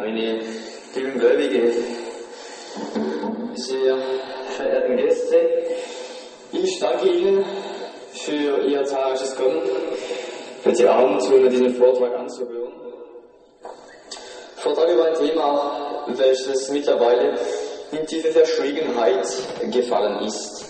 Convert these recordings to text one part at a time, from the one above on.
Meine lieben Gläubige, sehr verehrten Gäste, ich danke Ihnen für Ihr zahlreiches Kommen, heute Abend zu diesen Vortrag anzuhören. Vortrag über ein Thema, welches mittlerweile in tiefe Verschwiegenheit gefallen ist.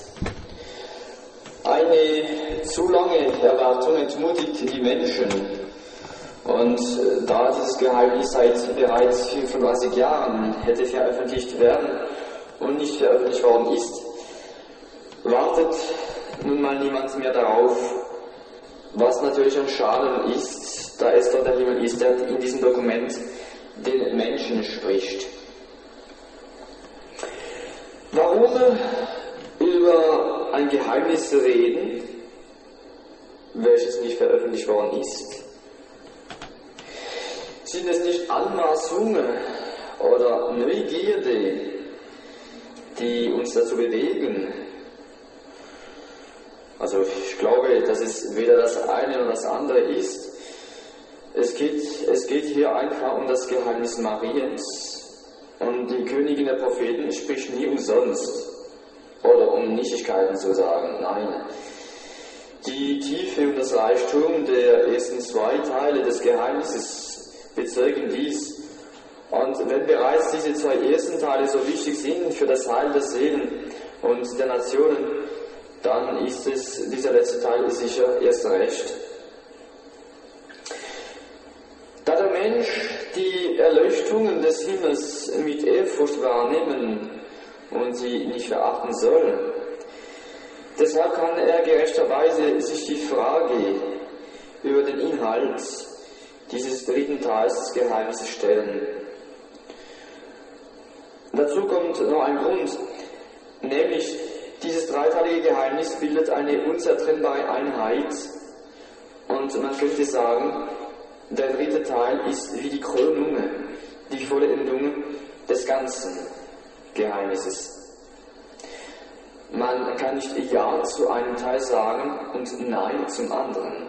Eine zu lange Erwartung entmutigt die Menschen. Und da dieses Geheimnis seit bereits 35 Jahren hätte veröffentlicht werden und nicht veröffentlicht worden ist, wartet nun mal niemand mehr darauf, was natürlich ein Schaden ist, da es dort der Himmel ist, der in diesem Dokument den Menschen spricht. Warum über ein Geheimnis reden, welches nicht veröffentlicht worden ist? Sind es nicht Anmaßungen oder Neugierde, die uns dazu bewegen? Also ich glaube, dass es weder das eine noch das andere ist. Es geht hier einfach um das Geheimnis Mariens. Und die Königin der Propheten spricht nie umsonst. Oder um Nichtigkeiten zu sagen. Nein. Die Tiefe und das Reichtum der ersten zwei Teile des Geheimnisses bezeugen dies. Und wenn bereits diese zwei ersten Teile so wichtig sind für das Heil der Seelen und der Nationen, dann ist es, dieser letzte Teil ist sicher erst recht. Da der Mensch die Erleuchtungen des Himmels mit Ehrfurcht wahrnehmen und sie nicht verachten soll, deshalb kann er gerechterweise sich die Frage über den Inhalt dieses dritten Teils des Geheimnisses stellen. Dazu kommt noch ein Grund, nämlich dieses dreiteilige Geheimnis bildet eine unzertrennbare Einheit und man könnte sagen, der dritte Teil ist wie die Krönung, die Vollendung des ganzen Geheimnisses. Man kann nicht Ja zu einem Teil sagen und Nein zum anderen.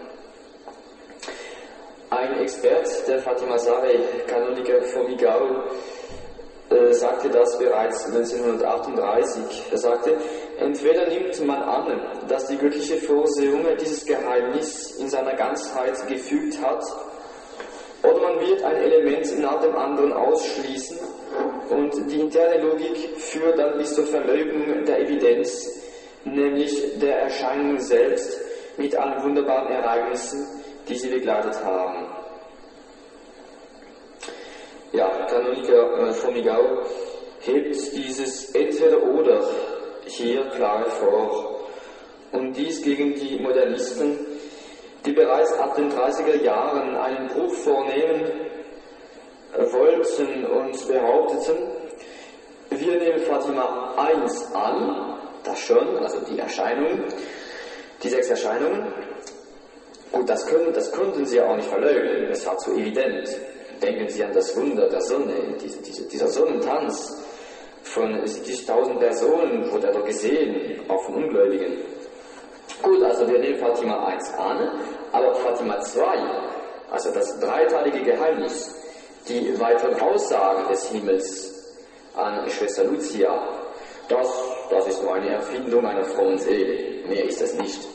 Ein Expert der Fatima Sarey, Kanoniker von Migao, sagte das bereits 1938. Er sagte, entweder nimmt man an, dass die göttliche Vorsehung dieses Geheimnis in seiner Ganzheit gefügt hat, oder man wird ein Element nach dem anderen ausschließen und die interne Logik führt dann bis zur Verleugnung der Evidenz, nämlich der Erscheinung selbst mit allen wunderbaren Ereignissen, die sie begleitet haben. Ja, Kanoniker von Migao hebt dieses Entweder-Oder hier klar hervor. Und dies gegen die Modernisten, die bereits ab den 30er Jahren einen Bruch vornehmen wollten und behaupteten, wir nehmen Fatima 1 an, das schon, also die Erscheinungen, die 6 Erscheinungen. Gut, das konnten sie ja auch nicht verleugnen, es war zu evident. Denken Sie an das Wunder der Sonne, dieser Sonnentanz von 70.000 Personen, wurde er doch gesehen, auch von Ungläubigen. Gut, also wir nehmen Fatima 1 an, aber Fatima 2, also das dreiteilige Geheimnis, die weiteren Aussagen des Himmels an Schwester Lucia, das ist nur eine Erfindung einer frommen Seele, mehr ist es nicht.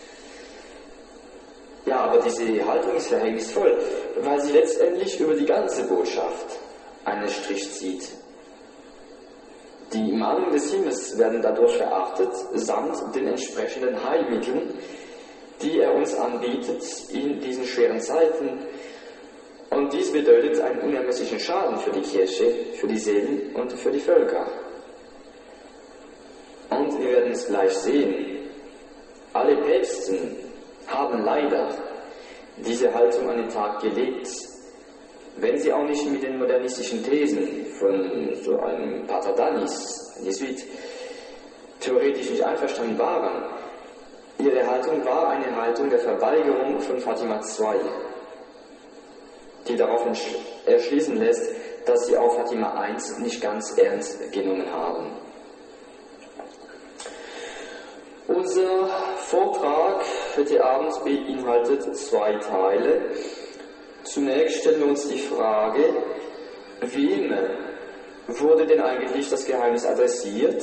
Ja, aber diese Haltung ist verhängnisvoll, weil sie letztendlich über die ganze Botschaft einen Strich zieht. Die Mahnungen des Himmels werden dadurch verachtet, samt den entsprechenden Heilmitteln, die er uns anbietet in diesen schweren Zeiten. Und dies bedeutet einen unermesslichen Schaden für die Kirche, für die Seelen und für die Völker. Und wir werden es gleich sehen. Alle Päpsten haben leider diese Haltung an den Tag gelegt, wenn sie auch nicht mit den modernistischen Thesen von so einem Pater Danis, Jesuit, theoretisch nicht einverstanden waren. Ihre Haltung war eine Haltung der Verweigerung von Fatima II, die darauf erschließen lässt, dass sie auch Fatima I nicht ganz ernst genommen haben. Unser Vortrag heute Abend beinhaltet 2 Teile. Zunächst stellen wir uns die Frage, wem wurde denn eigentlich das Geheimnis adressiert?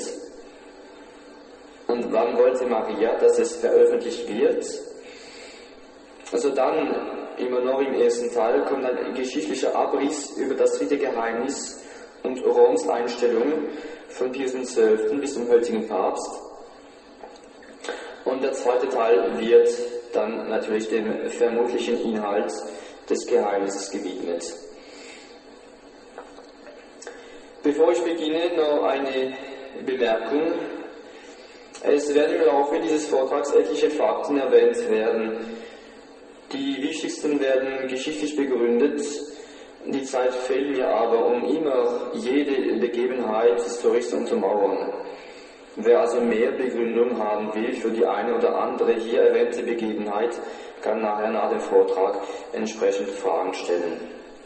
Und wann wollte Maria, dass es veröffentlicht wird? Also dann, immer noch im ersten Teil, kommt ein geschichtlicher Abriss über das dritte Geheimnis und Roms Einstellung von Pius XII. Bis zum heutigen Papst. Und der zweite Teil wird dann natürlich dem vermutlichen Inhalt des Geheimnisses gewidmet. Bevor ich beginne, noch eine Bemerkung. Es werden im Laufe dieses Vortrags etliche Fakten erwähnt werden. Die wichtigsten werden geschichtlich begründet. Die Zeit fehlt mir aber, um immer jede Begebenheit historisch zu untermauern. Wer also mehr Begründung haben will für die eine oder andere hier erwähnte Begebenheit, kann nachher nach dem Vortrag entsprechend Fragen stellen.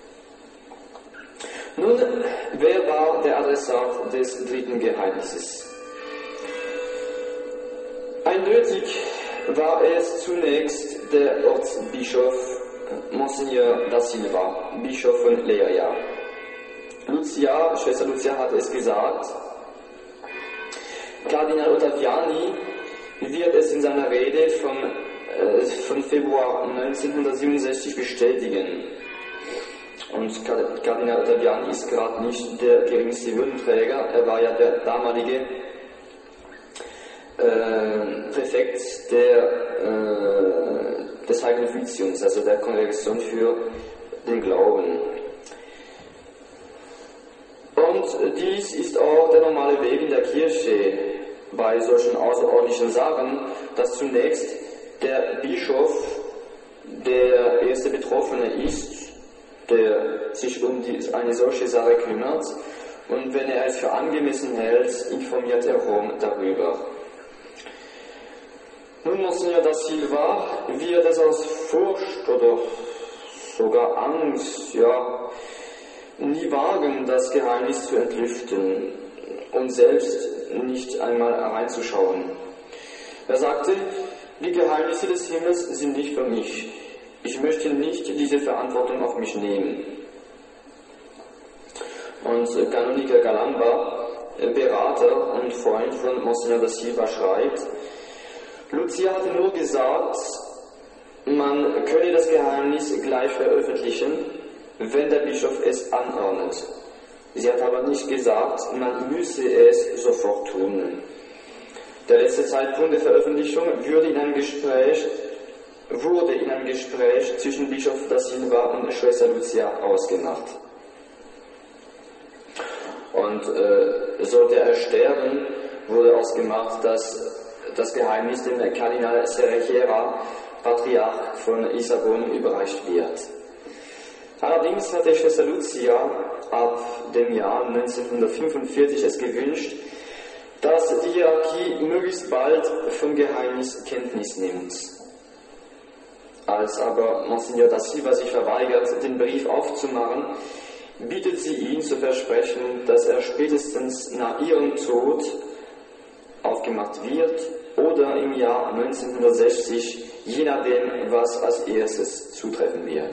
Nun, wer war der Adressat des dritten Geheimnisses? Eindeutig war es zunächst der Ortsbischof Monsignor da Silva, Bischof von Leiria. Schwester Lucia hat es gesagt. Kardinal Ottaviani wird es in seiner Rede von Februar 1967 bestätigen. Und Kardinal Ottaviani ist gerade nicht der geringste Würdenträger, er war ja der damalige Präfekt des Heiligen Offiziums, also der Kongregation für den Glauben. Und dies ist auch der normale Weg in der Kirche bei solchen außerordentlichen Sachen, dass zunächst der Bischof der erste Betroffene ist, der sich um eine solche Sache kümmert, und wenn er es für angemessen hält, informiert er Rom darüber. Nun, Monsignor da Silva wird es aus Furcht oder sogar Angst, nie wagen, das Geheimnis zu entlüften und selbst nicht einmal reinzuschauen. Er sagte, die Geheimnisse des Himmels sind nicht für mich. Ich möchte nicht diese Verantwortung auf mich nehmen. Und Kanoniker Galamba, Berater und Freund von Monsignor da Silva, schreibt, Lucia hatte nur gesagt, man könne das Geheimnis gleich veröffentlichen, wenn der Bischof es anordnet. Sie hat aber nicht gesagt, man müsse es sofort tun. Der letzte Zeitpunkt der Veröffentlichung wurde in einem Gespräch zwischen Bischof da Silva und Schwester Lucia ausgemacht. Und sollte er sterben, wurde ausgemacht, dass das Geheimnis dem Kardinal Cerejera, Patriarch von Lissabon, überreicht wird. Allerdings hatte Schwester Lucia ab dem Jahr 1945 es gewünscht, dass die Hierarchie möglichst bald vom Geheimnis Kenntnis nimmt. Als aber Monsignor da Silva sich verweigert, den Brief aufzumachen, bittet sie ihn zu versprechen, dass er spätestens nach ihrem Tod aufgemacht wird oder im Jahr 1960, je nachdem, was als erstes zutreffen wird.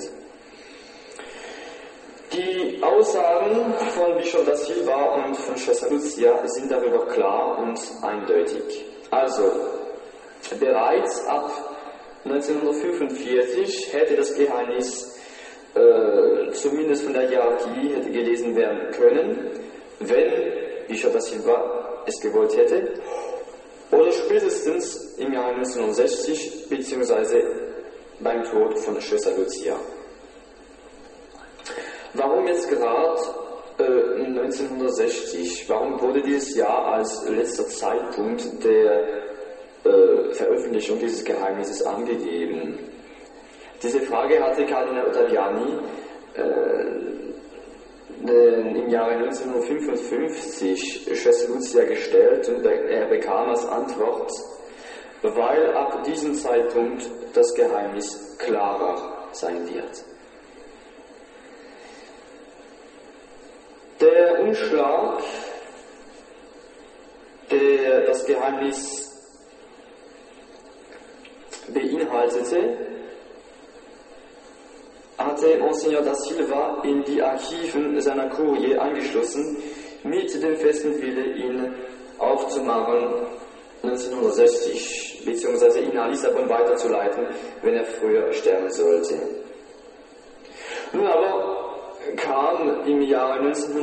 Die Aussagen von Bischof da Silva und von Schwester Lucia sind darüber klar und eindeutig. Also, bereits ab 1945 hätte das Geheimnis zumindest von der Hierarchie hätte gelesen werden können, wenn Bischof da Silva es gewollt hätte, oder spätestens im Jahr 1960 bzw. beim Tod von Schwester Lucia. Warum jetzt gerade 1960? Warum wurde dieses Jahr als letzter Zeitpunkt der Veröffentlichung dieses Geheimnisses angegeben? Diese Frage hatte Kardinal Ottaviani im Jahre 1955 Schwester Lucia gestellt, und er bekam als Antwort, weil ab diesem Zeitpunkt das Geheimnis klarer sein wird. Der Umschlag, der das Geheimnis beinhaltete, hat hatte Monsignor da Silva in die Archiven seiner Kurie eingeschlossen, mit dem festen Wille, ihn aufzumachen 1960, beziehungsweise ihn nach Lissabon weiterzuleiten, wenn er früher sterben sollte. Nun aber kam im Jahre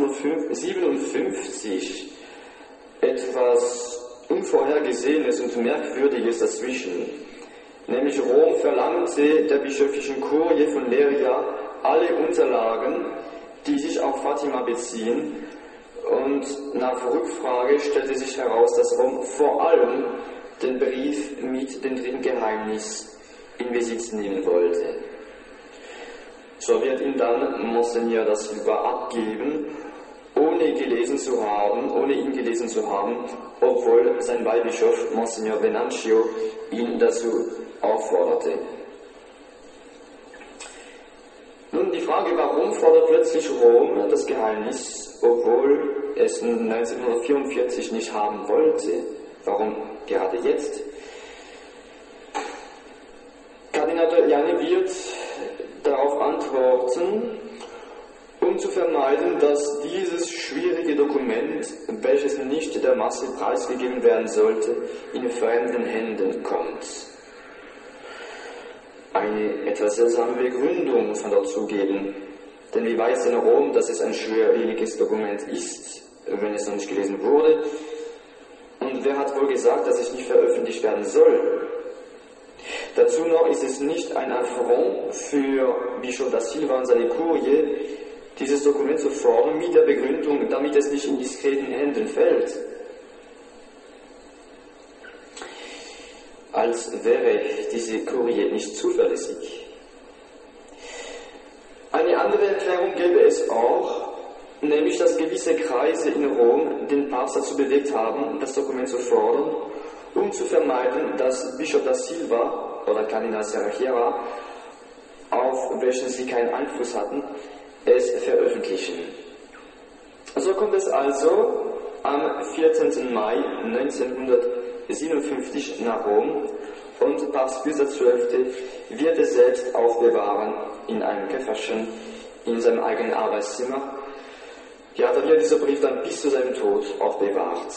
1957 etwas Unvorhergesehenes und Merkwürdiges dazwischen. Nämlich Rom verlangte der bischöflichen Kurie von Leiria alle Unterlagen, die sich auf Fatima beziehen, und nach Rückfrage stellte sich heraus, dass Rom vor allem den Brief mit dem dritten Geheimnis in Besitz nehmen wollte. So wird ihn dann Monsignor da Silva abgeben, ohne ihn gelesen zu haben, obwohl sein Weihbischof Monsignor Venancio ihn dazu aufforderte. Nun die Frage, warum fordert plötzlich Rom das Geheimnis, obwohl es 1944 nicht haben wollte? Warum gerade jetzt? Kardinal Dogliani wird darauf antworten, um zu vermeiden, dass dieses schwierige Dokument, welches nicht der Masse preisgegeben werden sollte, in fremden Händen kommt. Eine etwas seltsame Begründung muss man dazu geben, denn wie weiß denn Rom, dass es ein schwerwieriges Dokument ist, wenn es noch nicht gelesen wurde? Und wer hat wohl gesagt, dass es nicht veröffentlicht werden soll? Dazu noch ist es nicht ein Affront für Bischof da Silva und seine Kurie, dieses Dokument zu fordern mit der Begründung, damit es nicht in diskreten Händen fällt. Als wäre diese Kurie nicht zuverlässig. Eine andere Erklärung gäbe es auch, nämlich dass gewisse Kreise in Rom den Papst dazu bewegt haben, das Dokument zu fordern, um zu vermeiden, dass Bischof da Silva oder Kardinal Serrachera, auf welchen sie keinen Einfluss hatten, es veröffentlichen. So kommt es also am 14. Mai 1957 nach Rom und Papst Pius XII. Wird es selbst aufbewahren in einem Käferchen in seinem eigenen Arbeitszimmer. Ja, da wird dieser Brief dann bis zu seinem Tod aufbewahrt.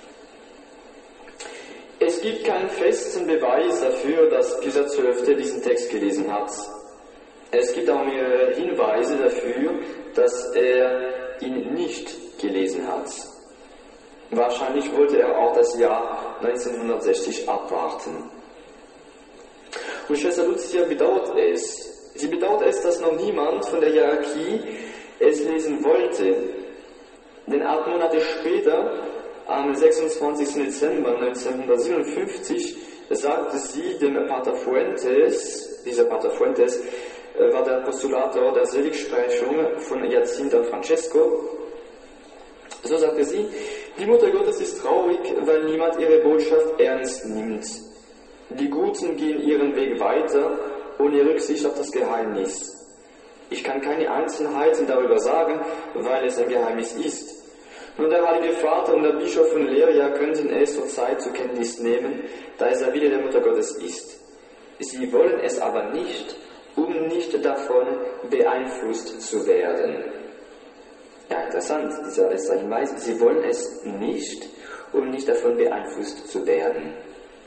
Es gibt keinen festen Beweis dafür, dass Pius XII. Diesen Text gelesen hat. Es gibt auch mehrere Hinweise dafür, dass er ihn nicht gelesen hat. Wahrscheinlich wollte er auch das Jahr 1960 abwarten. Und Schwester Lucia bedauert es. Sie bedauert es, dass noch niemand von der Hierarchie es lesen wollte. Denn 8 Monate später, am 26. Dezember 1957, sagte sie dem Pater Fuentes, dieser Pater Fuentes war der Postulator der Seligsprechung von Jacinta Francesco, so sagte sie, die Mutter Gottes ist traurig, weil niemand ihre Botschaft ernst nimmt. Die Guten gehen ihren Weg weiter, ohne Rücksicht auf das Geheimnis. Ich kann keine Einzelheiten darüber sagen, weil es ein Geheimnis ist. Nur der Heilige Vater und der Bischof von Leiria könnten es zur Zeit zur Kenntnis nehmen, da es der Wille der Mutter Gottes ist. Sie wollen es aber nicht, um nicht davon beeinflusst zu werden. Ja, interessant, dieser letzte Hinweis. Sie wollen es nicht, um nicht davon beeinflusst zu werden.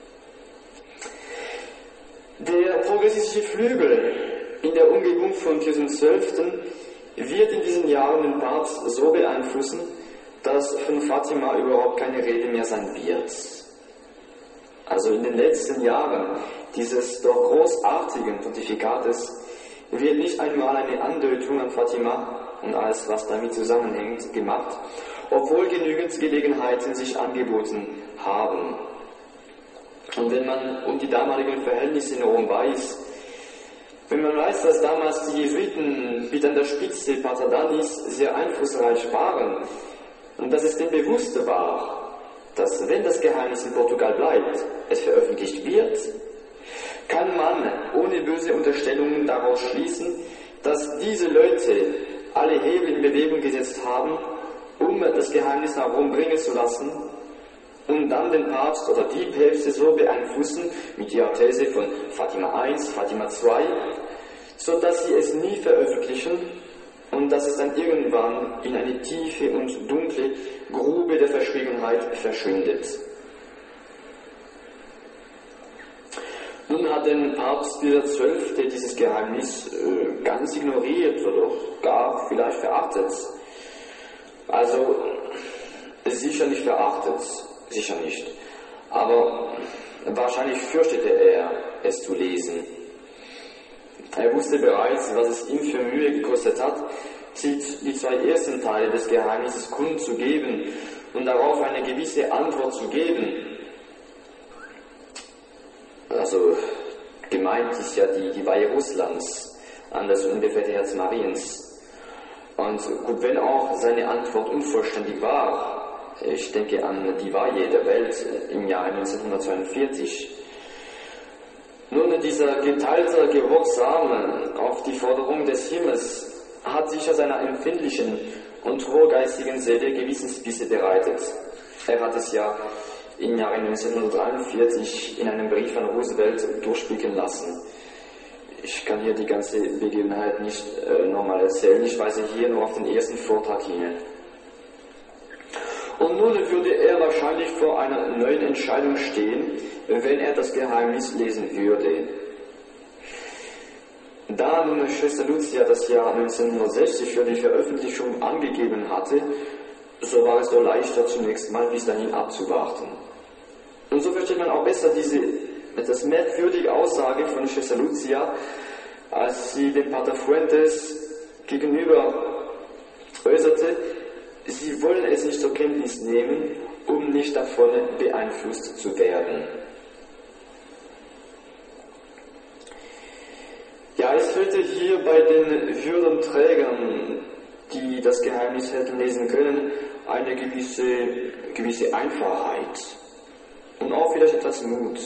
Der progressistische Flügel in der Umgebung von Pius XII. Wird in diesen Jahren den Papst so beeinflussen, dass von Fatima überhaupt keine Rede mehr sein wird. Also in den letzten Jahren dieses doch großartigen Pontifikates wird nicht einmal eine Andeutung an Fatima und alles, was damit zusammenhängt, gemacht, obwohl genügend Gelegenheiten sich angeboten haben. Und wenn man um die damaligen Verhältnisse in Rom weiß, wenn man weiß, dass damals die Jesuiten mit an der Spitze Pater Danis sehr einflussreich waren und dass es denen bewusst war, dass wenn das Geheimnis in Portugal bleibt, es veröffentlicht wird, kann man ohne böse Unterstellungen daraus schließen, dass diese Leute alle Hebel in Bewegung gesetzt haben, um das Geheimnis nach Rom bringen zu lassen und dann den Papst oder die Päpste so beeinflussen mit ihrer These von Fatima I, Fatima II, sodass sie es nie veröffentlichen und dass es dann irgendwann in eine tiefe und dunkle Grube der Verschwiegenheit verschwindet. Nun hat der Papst Pius XII. Dieses Geheimnis ganz ignoriert oder gar vielleicht verachtet. Also sicher nicht verachtet, sicher nicht. Aber wahrscheinlich fürchtete er, es zu lesen. Er wusste bereits, was es ihm für Mühe gekostet hat, die zwei ersten Teile des Geheimnisses kundzugeben und darauf eine gewisse Antwort zu geben. Also gemeint ist ja die Weihe Russlands an das unbefleckte Herz Mariens. Und gut, wenn auch seine Antwort unvollständig war, ich denke an die Weihe der Welt im Jahr 1942. Nun, dieser geteilte Gehorsam auf die Forderung des Himmels hat sicher seiner empfindlichen und hochgeistigen Seele Gewissensbisse bereitet. Er hat es ja im Jahre 1943 in einem Brief an Roosevelt durchblicken lassen. Ich kann hier die ganze Begebenheit nicht nochmal erzählen, ich weise hier nur auf den ersten Vortrag hin. Und nun würde er wahrscheinlich vor einer neuen Entscheidung stehen, wenn er das Geheimnis lesen würde. Da nun Schwester Lucia das Jahr 1960 für die Veröffentlichung angegeben hatte, so war es doch leichter zunächst mal bis dahin abzuwarten. Und so versteht man auch besser diese etwas merkwürdige Aussage von Schwester Lucia, als sie dem Pater Fuentes gegenüber äußerte, sie wollen es nicht zur Kenntnis nehmen, um nicht davon beeinflusst zu werden. Ja, es fehlte hier bei den Würdenträgern, die das Geheimnis hätten lesen können, eine gewisse Einfachheit und auch vielleicht etwas Mut.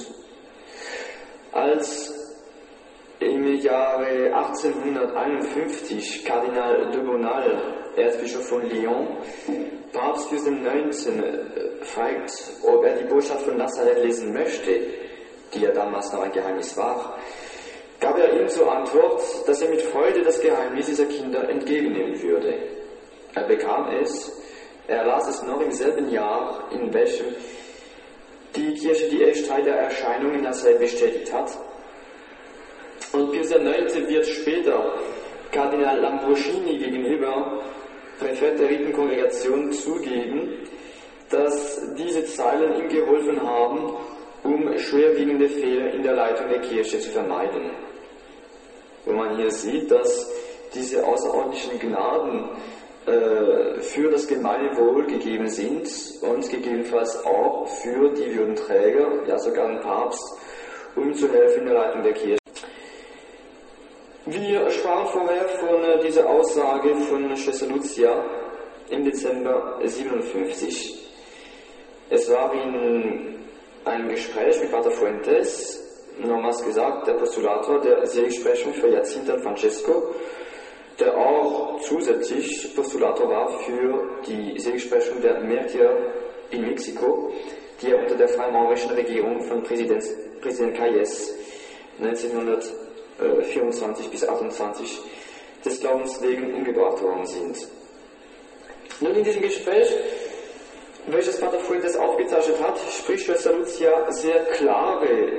Als im Jahre 1851 Kardinal de Bonald, Erzbischof von Lyon, Papst Pius XIX. Fragt, ob er die Botschaft von Nazareth lesen möchte, die ja damals noch ein Geheimnis war, gab er ihm zur Antwort, dass er mit Freude das Geheimnis dieser Kinder entgegennehmen würde. Er bekam es, er las es noch im selben Jahr, in welchem die Kirche die Echtheit der Erscheinung in Nazareth bestätigt hat. Und Pius IX. Wird später Kardinal Lambrosini gegenüber Präfekt der Ritenkongregation zugeben, dass diese Zeilen ihm geholfen haben, um schwerwiegende Fehler in der Leitung der Kirche zu vermeiden. Wo man hier sieht, dass diese außerordentlichen Gnaden für das Gemeinwohl gegeben sind und gegebenenfalls auch für die Würdenträger, ja sogar den Papst, um zu helfen in der Leitung der Kirche. Wir sprachen vorher von dieser Aussage von Schwester Lucia im Dezember 1957. Es war in einem Gespräch mit Pater Fuentes, nochmals gesagt, der Postulator der Seligsprechung für Jacinta und Francesco, der auch zusätzlich Postulator war für die Seligsprechung der Märtyrer in Mexiko, die ja unter der freimaurerischen Regierung von Präsident Calles 1924 bis 28 des Glaubens wegen umgebracht worden sind. Nun in diesem Gespräch, welches Pater Fuentes aufgezeichnet hat, spricht Schwester Lucia sehr klare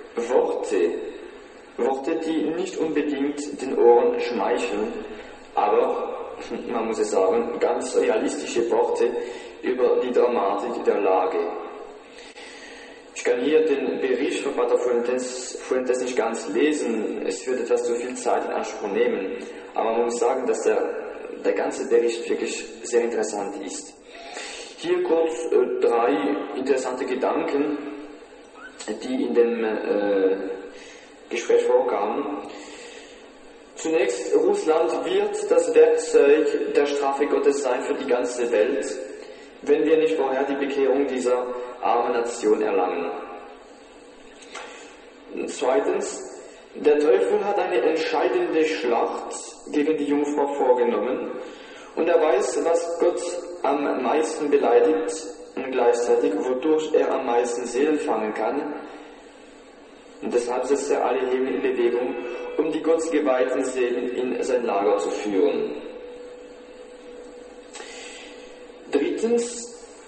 Worte, die nicht unbedingt den Ohren schmeicheln, aber, man muss es sagen, ganz realistische Worte über die Dramatik der Lage. Ich kann hier den Bericht von Pater Fuentes nicht ganz lesen, es wird etwas zu viel Zeit in Anspruch nehmen, aber man muss sagen, dass der ganze Bericht wirklich sehr interessant ist. Hier kurz 3 interessante Gedanken, die in dem Gespräch vorkamen. Zunächst, Russland wird das Werkzeug der Strafe Gottes sein für die ganze Welt, wenn wir nicht vorher die Bekehrung dieser armen Nation erlangen. Zweitens, der Teufel hat eine entscheidende Schlacht gegen die Jungfrau vorgenommen und er weiß, was Gott am meisten beleidigt und gleichzeitig, wodurch er am meisten Seelen fangen kann. Und deshalb setzt er alle Hebel in Bewegung, um die gottgeweihten Seelen in sein Lager zu führen. Drittens,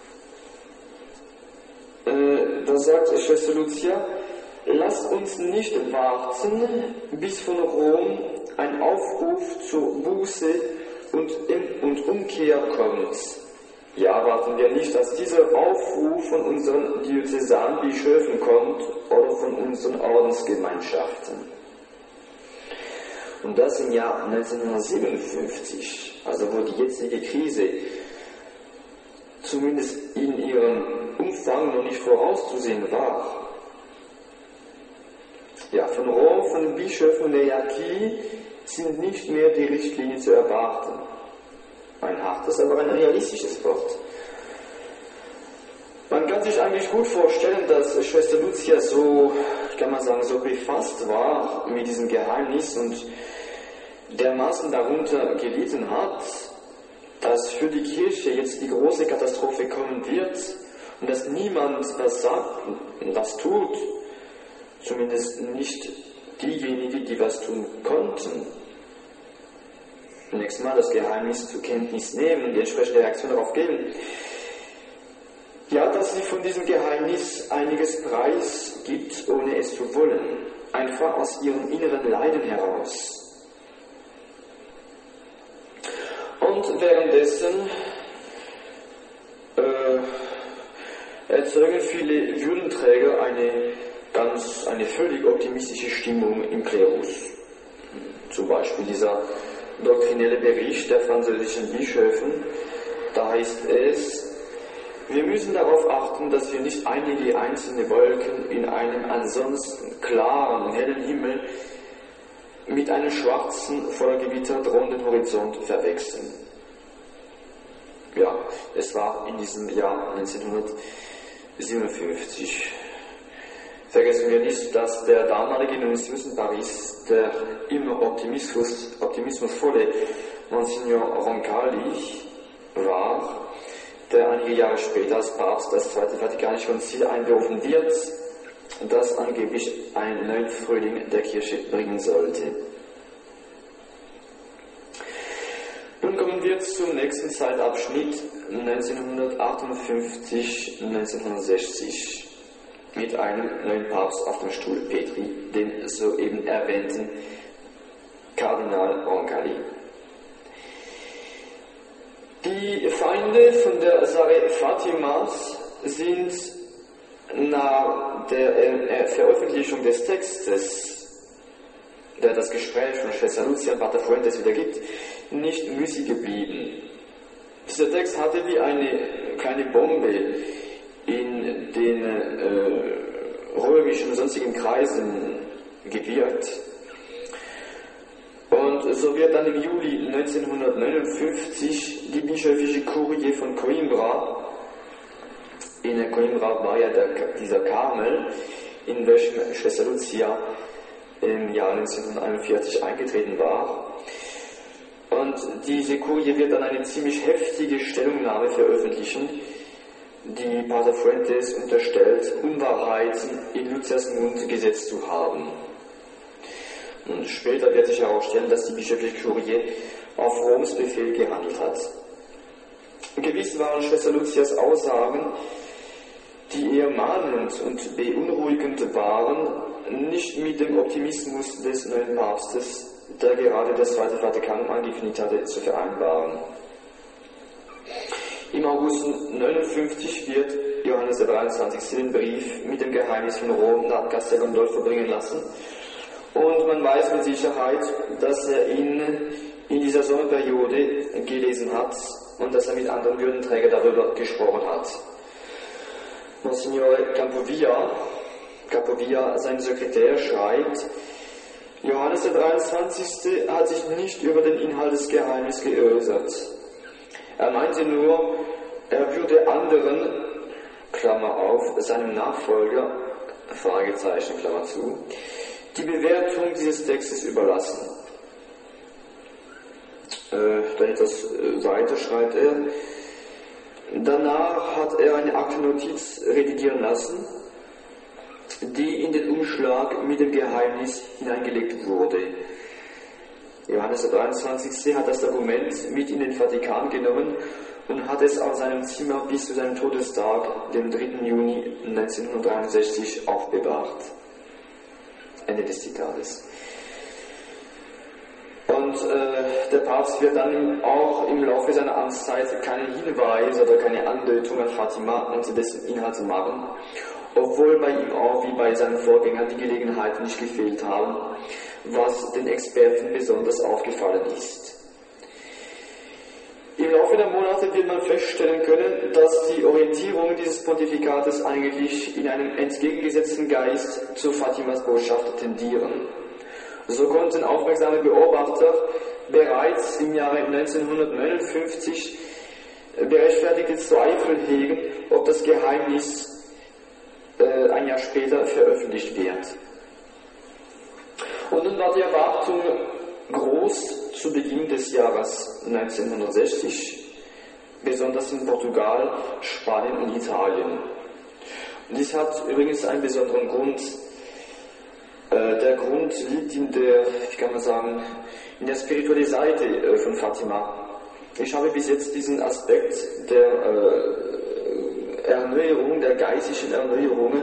da sagt Schwester Lucia, lasst uns nicht warten, bis von Rom ein Aufruf zur Buße und Umkehr kommt. Ja, warten wir nicht, dass dieser Aufruf von unseren Diözesanbischöfen kommt oder von unseren Ordensgemeinschaften. Und das im Jahr 1957, also wo die jetzige Krise zumindest in ihrem Umfang noch nicht vorauszusehen war. Ja, von Rom, von den Bischöfen der Hierarchie sind nicht mehr die Richtlinien zu erwarten. Ein hartes, aber ein realistisches Wort. Man kann sich eigentlich gut vorstellen, dass Schwester Lucia so, kann man sagen, so befasst war mit diesem Geheimnis und dermaßen darunter gelitten hat, dass für die Kirche jetzt die große Katastrophe kommen wird und dass niemand was sagt und was tut, zumindest nicht diejenigen, die was tun konnten. Zunächst mal das Geheimnis zur Kenntnis nehmen, die entsprechende Reaktion darauf geben. Ja, dass sie von diesem Geheimnis einiges Preis gibt, ohne es zu wollen, einfach aus ihrem inneren Leiden heraus. Und währenddessen erzeugen viele Würdenträger eine völlig optimistische Stimmung im Klerus. Zum Beispiel dieser doktrinelle Bericht der französischen Bischöfen, da heißt es, wir müssen darauf achten, dass wir nicht einige einzelne Wolken in einem ansonsten klaren, hellen Himmel mit einem schwarzen, voller Gewitter drohenden Horizont verwechseln. Ja, es war in diesem Jahr 1957. Vergessen wir nicht, dass der damalige Nuntius in Paris, der immer optimismusvolle Monsignor Roncalli war, der einige Jahre später als Papst das Zweite Vatikanische Konzil einberufen wird, das angeblich einen neuen Frühling der Kirche bringen sollte. Nun kommen wir zum nächsten Zeitabschnitt 1958-1960 mit einem neuen Papst auf dem Stuhl Petri, dem soeben erwähnten Kardinal Roncalli. Die Feinde von der Sache Fatimas sind nach der Veröffentlichung des Textes, der das Gespräch von Schwester Lucia und Pater Fuentes wiedergibt, nicht müßig geblieben. Dieser Text hatte wie eine kleine Bombe in den römischen und sonstigen Kreisen gewirkt. Und so wird dann im Juli 1959 die bischöfliche Kurie von Coimbra, in Coimbra war ja dieser Karmel, in welchem Schwester Lucia im Jahr 1941 eingetreten war. Und diese Kurie wird dann eine ziemlich heftige Stellungnahme veröffentlichen, die Pater Fuentes unterstellt, Unwahrheiten in Lucias Mund gesetzt zu haben. Und später wird sich herausstellen, dass die bischöfliche Kurie auf Roms Befehl gehandelt hat. Gewiss waren Schwester Lucias Aussagen, die eher mahnend und beunruhigend waren, nicht mit dem Optimismus des neuen Papstes, der gerade das Zweite Vatikanum angekündigt hatte, zu vereinbaren. Im August 1959 wird Johannes der 23. den Brief mit dem Geheimnis von Rom nach Castel Gandolfo bringen lassen. Und man weiß mit Sicherheit, dass er ihn in dieser Sommerperiode gelesen hat und dass er mit anderen Würdenträgern darüber gesprochen hat. Monsignore Capovilla, sein Sekretär, schreibt, Johannes der 23. hat sich nicht über den Inhalt des Geheimnisses geäußert. Er meinte nur, er würde anderen, Klammer auf, seinem Nachfolger, Fragezeichen, Klammer zu, die Bewertung dieses Textes überlassen. Dann etwas weiter schreibt er, danach hat er eine Aktennotiz redigieren lassen, die in den Umschlag mit dem Geheimnis hineingelegt wurde. Johannes der 23. hat das Dokument mit in den Vatikan genommen und hat es auf seinem Zimmer bis zu seinem Todestag, dem 3. Juni 1963, aufbewahrt. Ende des Zitates. Und der Papst wird dann auch im Laufe seiner Amtszeit keinen Hinweis oder keine Andeutung an Fatima und dessen Inhalte machen, obwohl bei ihm auch wie bei seinen Vorgängern die Gelegenheiten nicht gefehlt haben, was den Experten besonders aufgefallen ist. Im Laufe der Monate wird man feststellen können, dass die Orientierungen dieses Pontifikates eigentlich in einem entgegengesetzten Geist zu Fatimas Botschaft tendieren. So konnten aufmerksame Beobachter bereits im Jahre 1959 berechtfertigte Zweifel hegen, ob das Geheimnis ein Jahr später veröffentlicht wird. Und nun war die Erwartung groß zu Beginn des Jahres 1960, besonders in Portugal, Spanien und Italien. Und dies hat übrigens einen besonderen Grund. Der Grund liegt in der, wie kann man sagen, in der spirituellen Seite von Fatima. Ich habe bis jetzt diesen Aspekt der Erneuerung, der geistlichen Erneuerung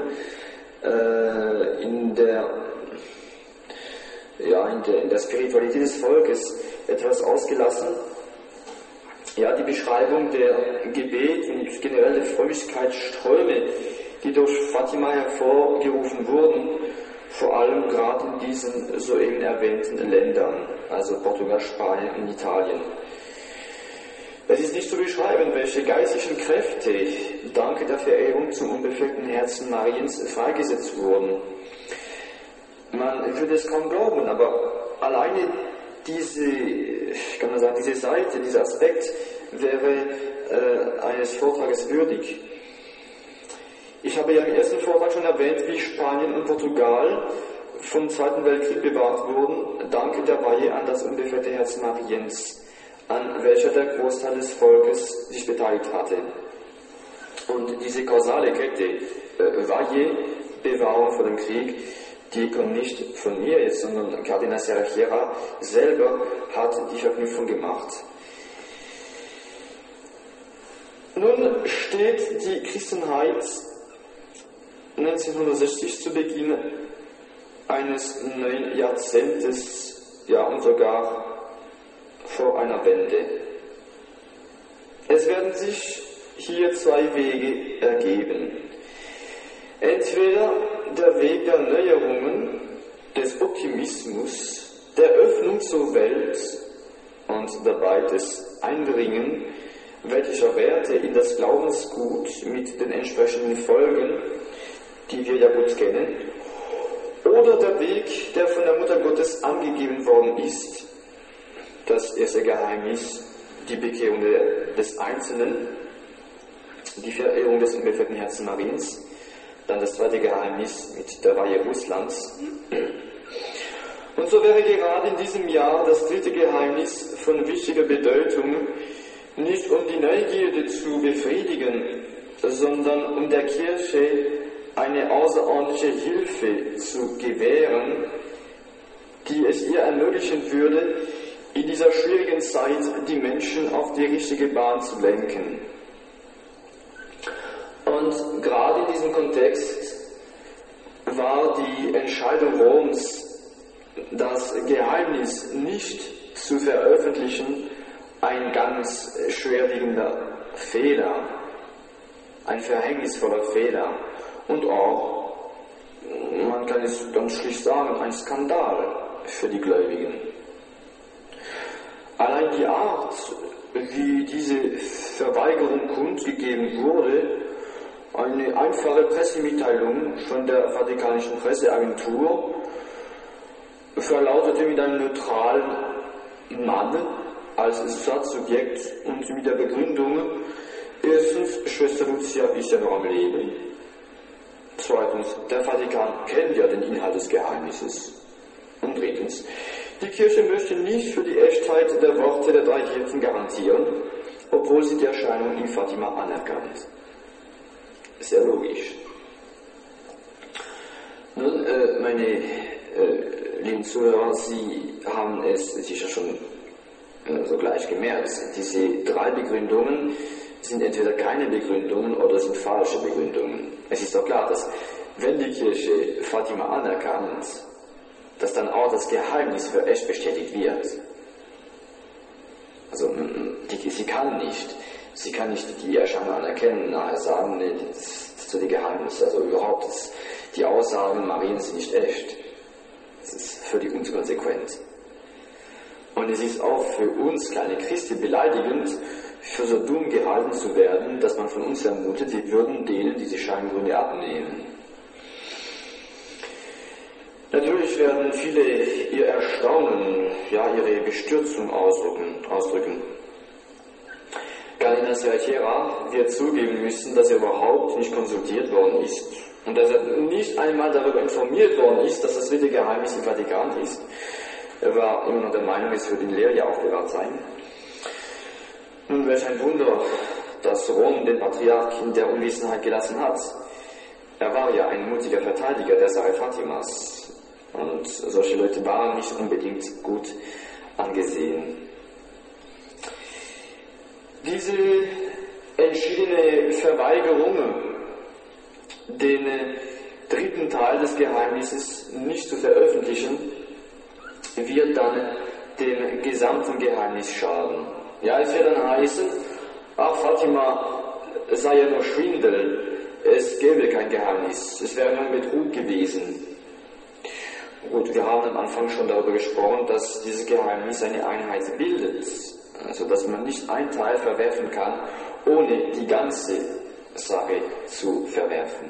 in der Spiritualität des Volkes etwas ausgelassen. Ja, die Beschreibung der Gebet und generell der Frömmigkeitsströme, die durch Fatima hervorgerufen wurden, vor allem gerade in diesen soeben erwähnten Ländern, also Portugal, Spanien und Italien. Es ist nicht zu beschreiben, welche geistlichen Kräfte dank der Verehrung zum unbefleckten Herzen Mariens freigesetzt wurden. Man würde es kaum glauben, aber alleine diese Seite, dieser Aspekt wäre eines Vortrages würdig. Ich habe ja im ersten Vortrag schon erwähnt, wie Spanien und Portugal vom Zweiten Weltkrieg bewahrt wurden, dank der Weihe an das unbefleckte Herz Mariens, an welcher der Großteil des Volkes sich beteiligt hatte. Und diese kausale Kette, Weihe, Bewahrung vor dem Krieg, die kommt nicht von mir jetzt, sondern Kardinal Serrafira selber hat die Verknüpfung gemacht. Nun steht die Christenheit 1960 zu Beginn eines neuen Jahrzehntes, ja und sogar vor einer Wende. Es werden sich hier zwei Wege ergeben. Entweder der Weg der Neuerungen, des Optimismus, der Öffnung zur Welt und dabei des Eindringen weltlicher Werte in das Glaubensgut mit den entsprechenden Folgen, die wir ja gut kennen, oder der Weg, der von der Mutter Gottes angegeben worden ist, das erste Geheimnis, die Bekehrung des Einzelnen, die Verehrung des unbefleckten Herzens Mariens, dann das zweite Geheimnis mit der Weihe Russlands. Und so wäre gerade in diesem Jahr das dritte Geheimnis von wichtiger Bedeutung, nicht um die Neugierde zu befriedigen, sondern um der Kirche eine außerordentliche Hilfe zu gewähren, die es ihr ermöglichen würde, in dieser schwierigen Zeit die Menschen auf die richtige Bahn zu lenken. Und gerade in diesem Kontext war die Entscheidung Roms, das Geheimnis nicht zu veröffentlichen, ein ganz schwerwiegender Fehler, ein verhängnisvoller Fehler und auch, man kann es ganz schlicht sagen, ein Skandal für die Gläubigen. Allein die Art, wie diese Verweigerung kundgegeben wurde, eine einfache Pressemitteilung von der Vatikanischen Presseagentur, verlautete mit einem neutralen Mann als Satzsubjekt und mit der Begründung: erstens, Schwester Lucia ist ja noch am Leben. Zweitens, der Vatikan kennt ja den Inhalt des Geheimnisses. Und drittens, die Kirche möchte nicht für die Echtheit der Worte der drei Hirten garantieren, obwohl sie die Erscheinung in Fatima anerkannt. Sehr logisch. Nun, meine lieben Zuhörer, Sie haben es sicher schon sogleich gemerkt. Diese 3 Begründungen sind entweder keine Begründungen oder sind falsche Begründungen. Es ist doch klar, dass wenn die Kirche Fatima anerkannt, dass dann auch das Geheimnis für echt bestätigt wird. Also sie kann nicht die Erscheinung anerkennen, nachher sagen, nee, das ist so die Geheimnisse. Also überhaupt, die Aussagen Mariens sind nicht echt. Das ist völlig inkonsequent. Und es ist auch für uns kleine Christen beleidigend, für so dumm gehalten zu werden, dass man von uns vermutet, wir würden denen diese Scheingründe abnehmen. Natürlich werden viele ihr Erstaunen, ja ihre Bestürzung ausdrücken. Galina Serrachera wird zugeben müssen, dass er überhaupt nicht konsultiert worden ist und dass er nicht einmal darüber informiert worden ist, dass das dritte Geheimnis im Vatikan ist. Er war immer noch der Meinung, es würde in Leria aufbewahrt sein. Nun, welch ein Wunder, dass Rom den Patriarch in der Unwissenheit gelassen hat. Er war ja ein mutiger Verteidiger der Sache Fatimas. Und solche Leute waren nicht unbedingt gut angesehen. Diese entschiedene Verweigerung, den dritten Teil des Geheimnisses nicht zu veröffentlichen, wird dann dem gesamten Geheimnis schaden. Ja, es wird dann heißen, ach, Fatima sei ja nur Schwindel, es gäbe kein Geheimnis, es wäre nur Betrug gewesen. Gut, wir haben am Anfang schon darüber gesprochen, dass dieses Geheimnis eine Einheit bildet, also dass man nicht einen Teil verwerfen kann, ohne die ganze Sache zu verwerfen.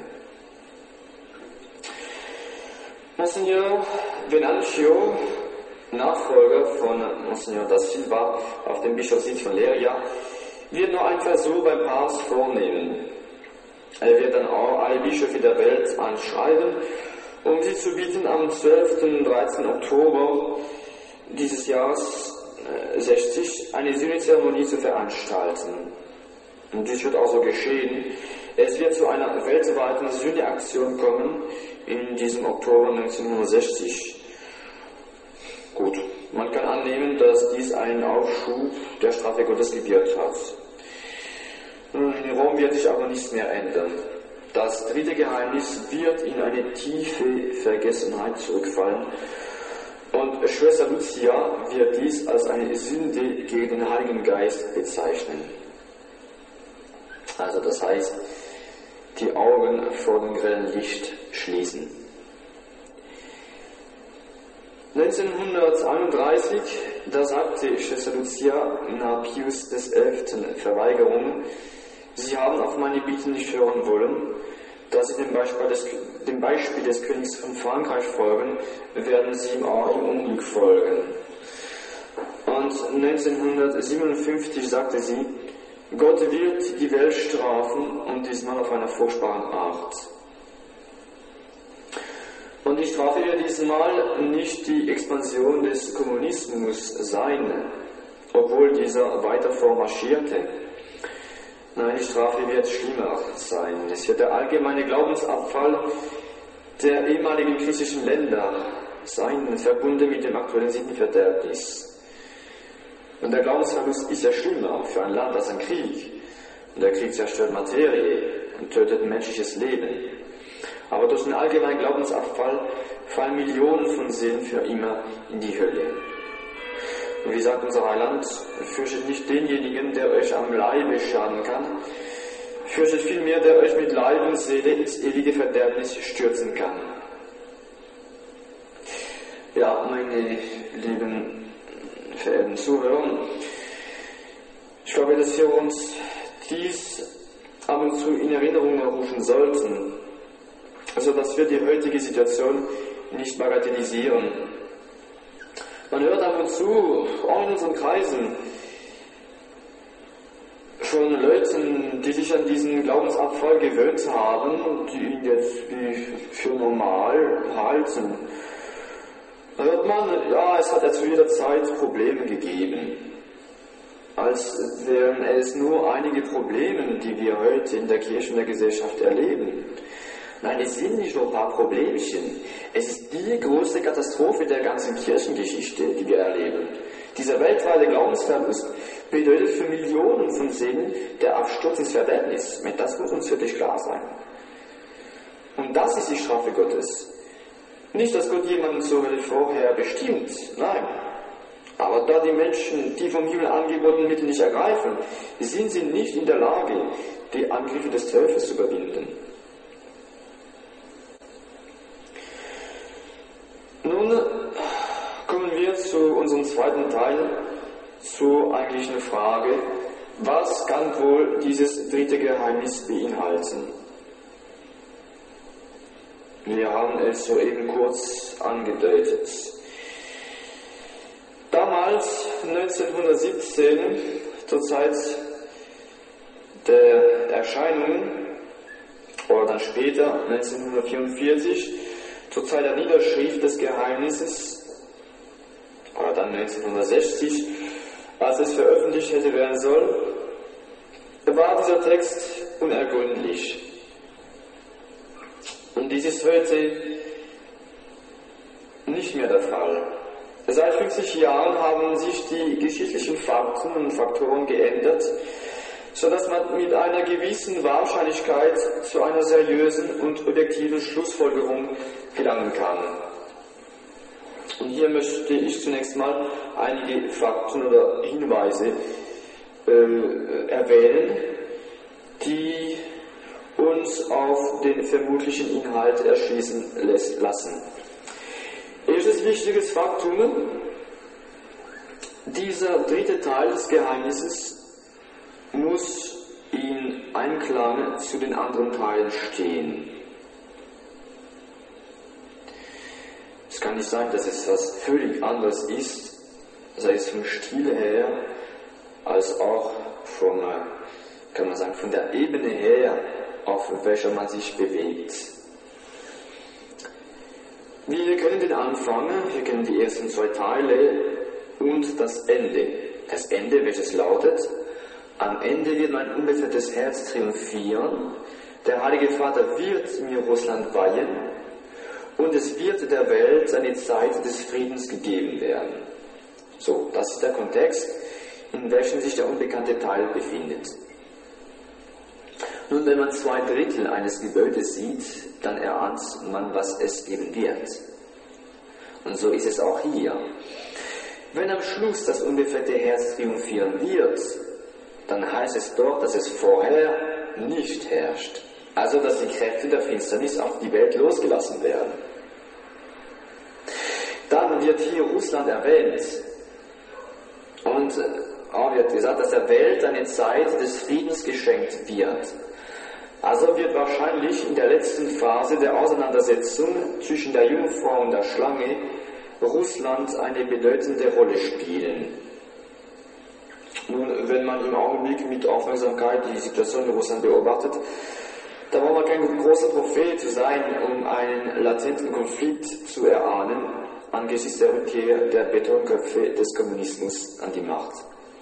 Monsignor Venancio, Nachfolger von Monsignor da Silva auf dem Bischofssitz von Leria, wird noch einen Versuch beim Papst vornehmen. Er wird dann auch alle Bischöfe der Welt anschreiben, um sie zu bitten, am 12. und 13. Oktober dieses Jahres 60 eine Synodzeremonie zu veranstalten. Und dies wird auch so geschehen. Es wird zu einer weltweiten Synodaktion kommen in diesem Oktober 1960. Gut, man kann annehmen, dass dies einen Aufschub der Strafe Gottes gewirkt hat. In Rom wird sich aber nichts mehr ändern. Das dritte Geheimnis wird in eine tiefe Vergessenheit zurückfallen und Schwester Lucia wird dies als eine Sünde gegen den Heiligen Geist bezeichnen. Also das heißt, die Augen vor dem grellen Licht schließen. 1931, da sagte Schwester Lucia nach Pius XI. Verweigerung, Sie haben auf meine Bitte nicht hören wollen, dass Sie dem Beispiel des Königs von Frankreich folgen, werden Sie ihm auch im Unglück folgen. Und 1957 sagte sie, Gott wird die Welt strafen und diesmal auf einer furchtbaren Art. Und die Strafe wird diesmal nicht die Expansion des Kommunismus sein, obwohl dieser weiter vormarschierte. Nein, die Strafe wird schlimmer sein. Es wird der allgemeine Glaubensabfall der ehemaligen christlichen Länder sein, verbunden mit dem aktuellen Sündenverderbnis. Und der Glaubensverlust ist ja schlimmer für ein Land als ein Krieg. Und der Krieg zerstört Materie und tötet menschliches Leben. Aber durch den allgemeinen Glaubensabfall fallen Millionen von Seelen für immer in die Hölle. Und wie sagt unser Heiland, fürchtet nicht denjenigen, der euch am Leibe schaden kann, fürchtet vielmehr, der euch mit Leib und Seele ins ewige Verderbnis stürzen kann. Ja, meine lieben, verehrten Zuhörer, ich glaube, dass wir uns dies ab und zu in Erinnerung rufen sollten, also dass wir die heutige Situation nicht bagatellisieren. Man hört ab und zu, auch in unseren Kreisen, von Leuten, die sich an diesen Glaubensabfall gewöhnt haben und die ihn jetzt für normal halten. Da hört man, ja, es hat ja zu jeder Zeit Probleme gegeben. Als wären es nur einige Probleme, die wir heute in der Kirche und der Gesellschaft erleben. Nein, es sind nicht nur ein paar Problemchen. Es ist die größte Katastrophe der ganzen Kirchengeschichte, die wir erleben. Dieser weltweite Glaubensverlust bedeutet für Millionen von Seelen der Absturz ins Verderbnis. Das muss uns wirklich klar sein. Und das ist die Strafe Gottes. Nicht, dass Gott jemanden zur Hölle vorher bestimmt, nein. Aber da die Menschen die vom Himmel angebotenen Mittel nicht ergreifen, sind sie nicht in der Lage, die Angriffe des Teufels zu überwinden. Nun kommen wir zu unserem zweiten Teil, zur eigentlichen Frage, was kann wohl dieses dritte Geheimnis beinhalten? Wir haben es soeben kurz angedeutet. Damals, 1917, zur Zeit der Erscheinung, oder dann später, 1944, zur Zeit der Niederschrift des Geheimnisses, oder dann 1960, als es veröffentlicht hätte werden sollen, war dieser Text unergründlich. Und dies ist heute nicht mehr der Fall. Seit 50 Jahren haben sich die geschichtlichen Fakten und Faktoren geändert, sodass man mit einer gewissen Wahrscheinlichkeit zu einer seriösen und objektiven Schlussfolgerung gelangen kann. Und hier möchte ich zunächst mal einige Fakten oder Hinweise erwähnen, die uns auf den vermutlichen Inhalt erschließen lassen. Erstes wichtiges Faktum: dieser dritte Teil des Geheimnisses muss in Einklang zu den anderen Teilen stehen. Es kann nicht sein, dass es was völlig anderes ist, sei es vom Stil her, als auch von, kann man sagen, von der Ebene her, auf welcher man sich bewegt. Wir kennen den Anfang, wir kennen die ersten zwei Teile und das Ende. Das Ende, welches lautet: Am Ende wird mein unbeflecktes Herz triumphieren, der Heilige Vater wird mir Russland weihen und es wird der Welt seine Zeit des Friedens gegeben werden. So, das ist der Kontext, in welchem sich der unbekannte Teil befindet. Nun, wenn man 2/3 eines Gebäudes sieht, dann erahnt man, was es geben wird. Und so ist es auch hier. Wenn am Schluss das unbefleckte Herz triumphieren wird, dann heißt es dort, dass es vorher nicht herrscht. Also, dass die Kräfte der Finsternis auf die Welt losgelassen werden. Dann wird hier Russland erwähnt. Und auch wird gesagt, dass der Welt eine Zeit des Friedens geschenkt wird. Also wird wahrscheinlich in der letzten Phase der Auseinandersetzung zwischen der Jungfrau und der Schlange Russland eine bedeutende Rolle spielen. Nun, wenn man im Augenblick mit Aufmerksamkeit die Situation in Russland beobachtet, da braucht man kein großer Prophet zu sein, um einen latenten Konflikt zu erahnen angesichts der Rückkehr der Betonköpfe des Kommunismus an die Macht.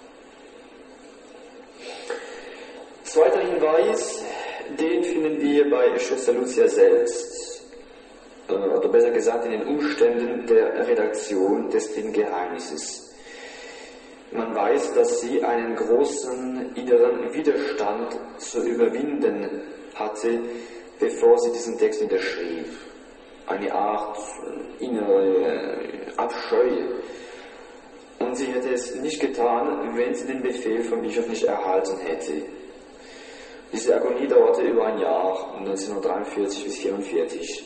Zweiter Hinweis, den finden wir bei Schwester Lucia selbst, oder besser gesagt in den Umständen der Redaktion des dritten Geheimnisses. Man weiß, dass sie einen großen inneren Widerstand zu überwinden hatte, bevor sie diesen Text niederschrieb. Eine Art innere Abscheu. Und sie hätte es nicht getan, wenn sie den Befehl vom Bischof nicht erhalten hätte. Diese Agonie dauerte über ein Jahr, 1943 bis 1944.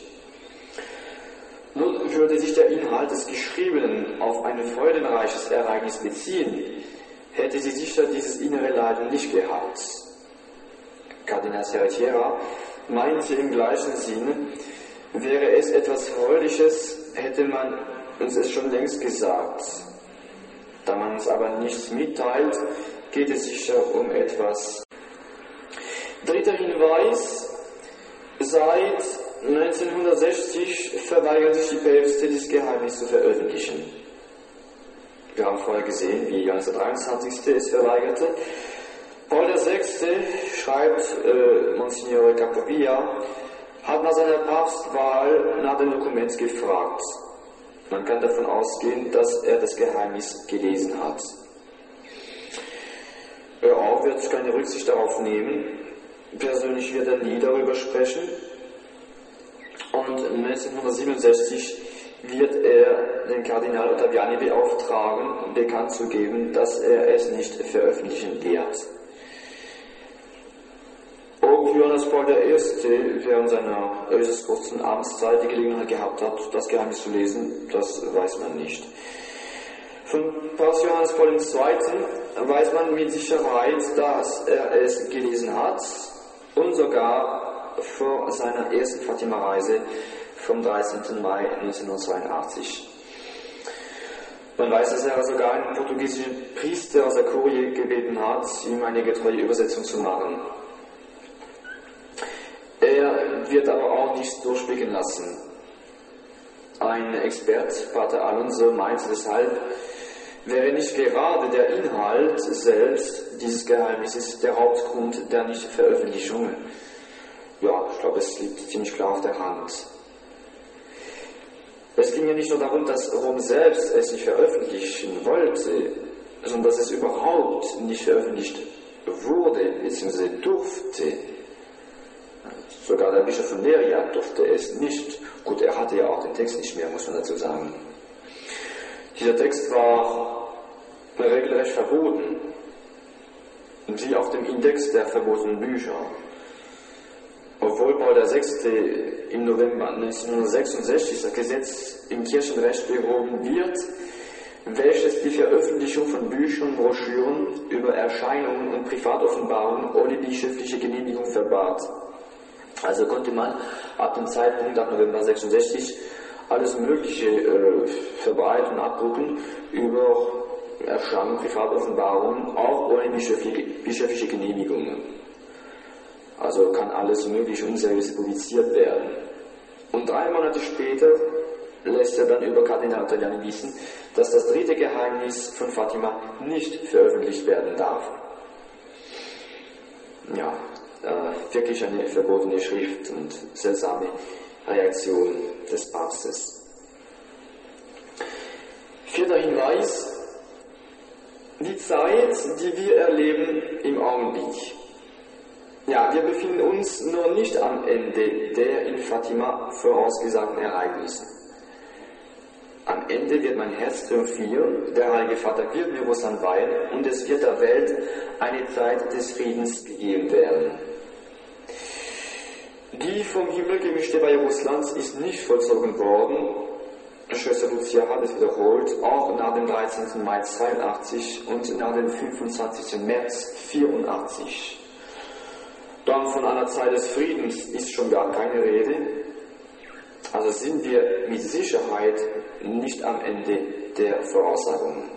Nun würde sich der Inhalt des Geschriebenen auf ein freudenreiches Ereignis beziehen, hätte sie sicher dieses innere Leiden nicht gehabt. Kardinal Serratiera meinte im gleichen Sinne, wäre es etwas Freudiges, hätte man uns es schon längst gesagt. Da man uns aber nichts mitteilt, geht es sicher um etwas. Dritter Hinweis: Seit 1960 verweigern sich die Päpste, dieses Geheimnis zu veröffentlichen. Wir haben vorher gesehen, wie Johannes der 23. es verweigerte. Paul VI. schreibt, Monsignore Capovilla hat nach seiner Papstwahl nach dem Dokument gefragt. Man kann davon ausgehen, dass er das Geheimnis gelesen hat. Er auch wird keine Rücksicht darauf nehmen. Persönlich wird er nie darüber sprechen. Und 1967 wird er den Kardinal Ottaviani beauftragen, bekannt zu geben, dass er es nicht veröffentlichen wird. Ob Johannes Paul I. während seiner äußerst kurzen Amtszeit die Gelegenheit gehabt hat, das Geheimnis zu lesen, das weiß man nicht. Von Papst Johannes Paul II. Weiß man mit Sicherheit, dass er es gelesen hat und sogar vor seiner ersten Fatima-Reise vom 13. Mai 1982. Man weiß, dass er sogar einen portugiesischen Priester aus der Kurie gebeten hat, ihm eine getreue Übersetzung zu machen. Er wird aber auch nichts durchblicken lassen. Ein Expert, Pater Alonso, meinte deshalb, wäre nicht gerade der Inhalt selbst dieses Geheimnisses der Hauptgrund der Nichtveröffentlichung. Ja, ich glaube, es liegt ziemlich klar auf der Hand. Es ging ja nicht nur darum, dass Rom selbst es nicht veröffentlichen wollte, sondern dass es überhaupt nicht veröffentlicht wurde bzw. durfte. Sogar der Bischof von Leiria durfte es nicht. Gut, er hatte ja auch den Text nicht mehr, muss man dazu sagen. Dieser Text war regelrecht verboten, wie auf dem Index der verbotenen Bücher. Obwohl Paul VI. Im November 1966 das Gesetz im Kirchenrecht behoben wird, welches die Veröffentlichung von Büchern und Broschüren über Erscheinungen und Privatoffenbarungen ohne bischöfliche Genehmigung verbat. Also konnte man ab dem Zeitpunkt, ab November 1966, alles Mögliche verbreiten und abdrucken über Erscheinungen, Privatoffenbarungen, auch ohne bischöfliche Genehmigungen. Also kann alles Mögliche unseriös publiziert werden. Und 3 Monate später lässt er dann über Kardinal Ottaviani wissen, dass das dritte Geheimnis von Fatima nicht veröffentlicht werden darf. Ja, wirklich eine verbotene Schrift und seltsame Reaktion des Papstes. 4. Hinweis: Die Zeit, die wir erleben im Augenblick. Ja, wir befinden uns noch nicht am Ende der in Fatima vorausgesagten Ereignisse. Am Ende wird mein Herz triumphieren, der Heilige Vater wird mir Russland weihen und es wird der Welt eine Zeit des Friedens gegeben werden. Die vom Himmel gemischte Weihe Russlands ist nicht vollzogen worden. Schwester Lucia hat es wiederholt, auch nach dem 13. Mai 82 und nach dem 25. März 84. Dann von einer Zeit des Friedens ist schon gar keine Rede. Also sind wir mit Sicherheit nicht am Ende der Voraussagungen.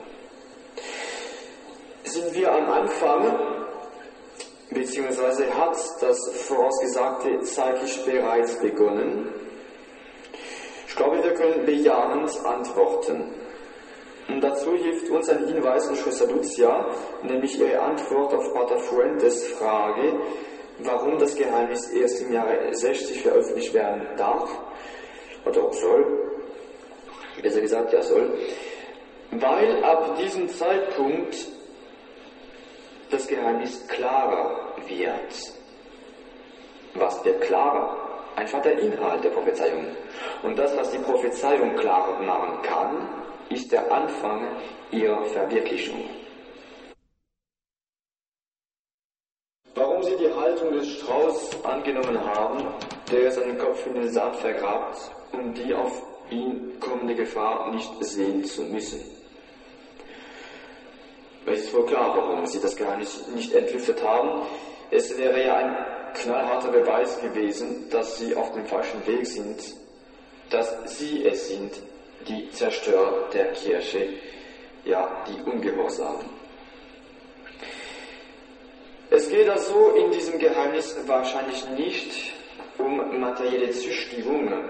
Sind wir am Anfang, beziehungsweise hat das Vorausgesagte zeitlich bereits begonnen? Ich glaube, wir können bejahend antworten. Und dazu hilft uns ein Hinweis von Schwester Lucia, nämlich ihre Antwort auf Pater Fuentes Frage, warum das Geheimnis erst im Jahre 60 veröffentlicht werden darf, oder auch soll, besser gesagt, ja soll, weil ab diesem Zeitpunkt das Geheimnis klarer wird. Was wird klarer? Einfach der Inhalt der Prophezeiung. Und das, was die Prophezeiung klar machen kann, ist der Anfang ihrer Verwirklichung. Warum sie die Haltung des Strauß angenommen haben, der seinen Kopf in den Sand vergrabt, um die auf ihn kommende Gefahr nicht sehen zu müssen. Es ist wohl klar, warum sie das Geheimnis nicht entlüftet haben. Es wäre ja ein knallharter Beweis gewesen, dass sie auf dem falschen Weg sind, dass sie es sind, die Zerstörer der Kirche, ja, die Ungehorsamen. Es geht also in diesem Geheimnis wahrscheinlich nicht um materielle Züchtigungen.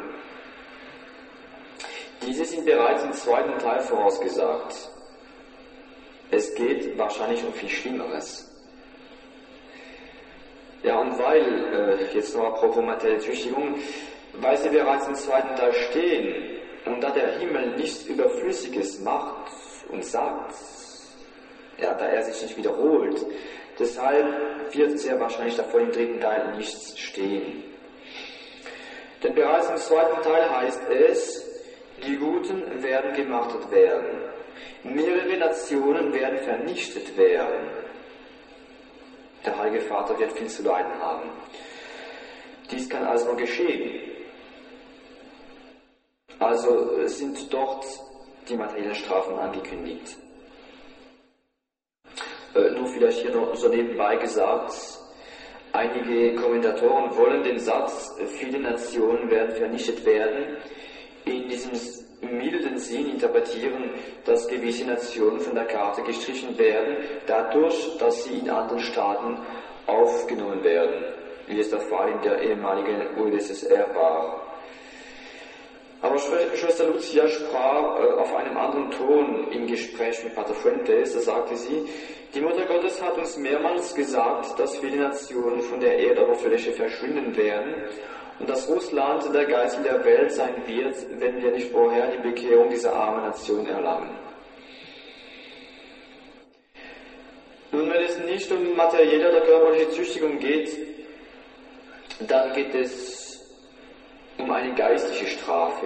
Diese sind bereits im zweiten Teil vorausgesagt. Es geht wahrscheinlich um viel Schlimmeres. Ja, und weil, jetzt noch apropos materielle Züchtigung, weil sie bereits im zweiten Teil stehen und da der Himmel nichts Überflüssiges macht und sagt, ja, da er sich nicht wiederholt, deshalb wird sehr wahrscheinlich davor im dritten Teil nichts stehen. Denn bereits im zweiten Teil heißt es, die Guten werden gemartert werden, mehrere Nationen werden vernichtet werden. Der Heilige Vater wird viel zu leiden haben. Dies kann also noch geschehen. Also sind dort die materiellen Strafen angekündigt. Nur vielleicht hier noch so nebenbei gesagt, einige Kommentatoren wollen den Satz, viele Nationen werden vernichtet werden, in diesem milden Sinn interpretieren, dass gewisse Nationen von der Karte gestrichen werden, dadurch, dass sie in anderen Staaten aufgenommen werden, wie es der Fall in der ehemaligen UdSSR war. Aber Schwester Lucia sprach auf einem anderen Ton im Gespräch mit Pater Fuentes. Da sagte sie, die Mutter Gottes hat uns mehrmals gesagt, dass viele Nationen von der Erdoberfläche verschwinden werden und dass Russland der Geist der Welt sein wird, wenn wir nicht vorher die Bekehrung dieser armen Nation erlangen. Nun, wenn es nicht um materielle oder körperliche Züchtigung geht, dann geht es um eine geistliche Strafe.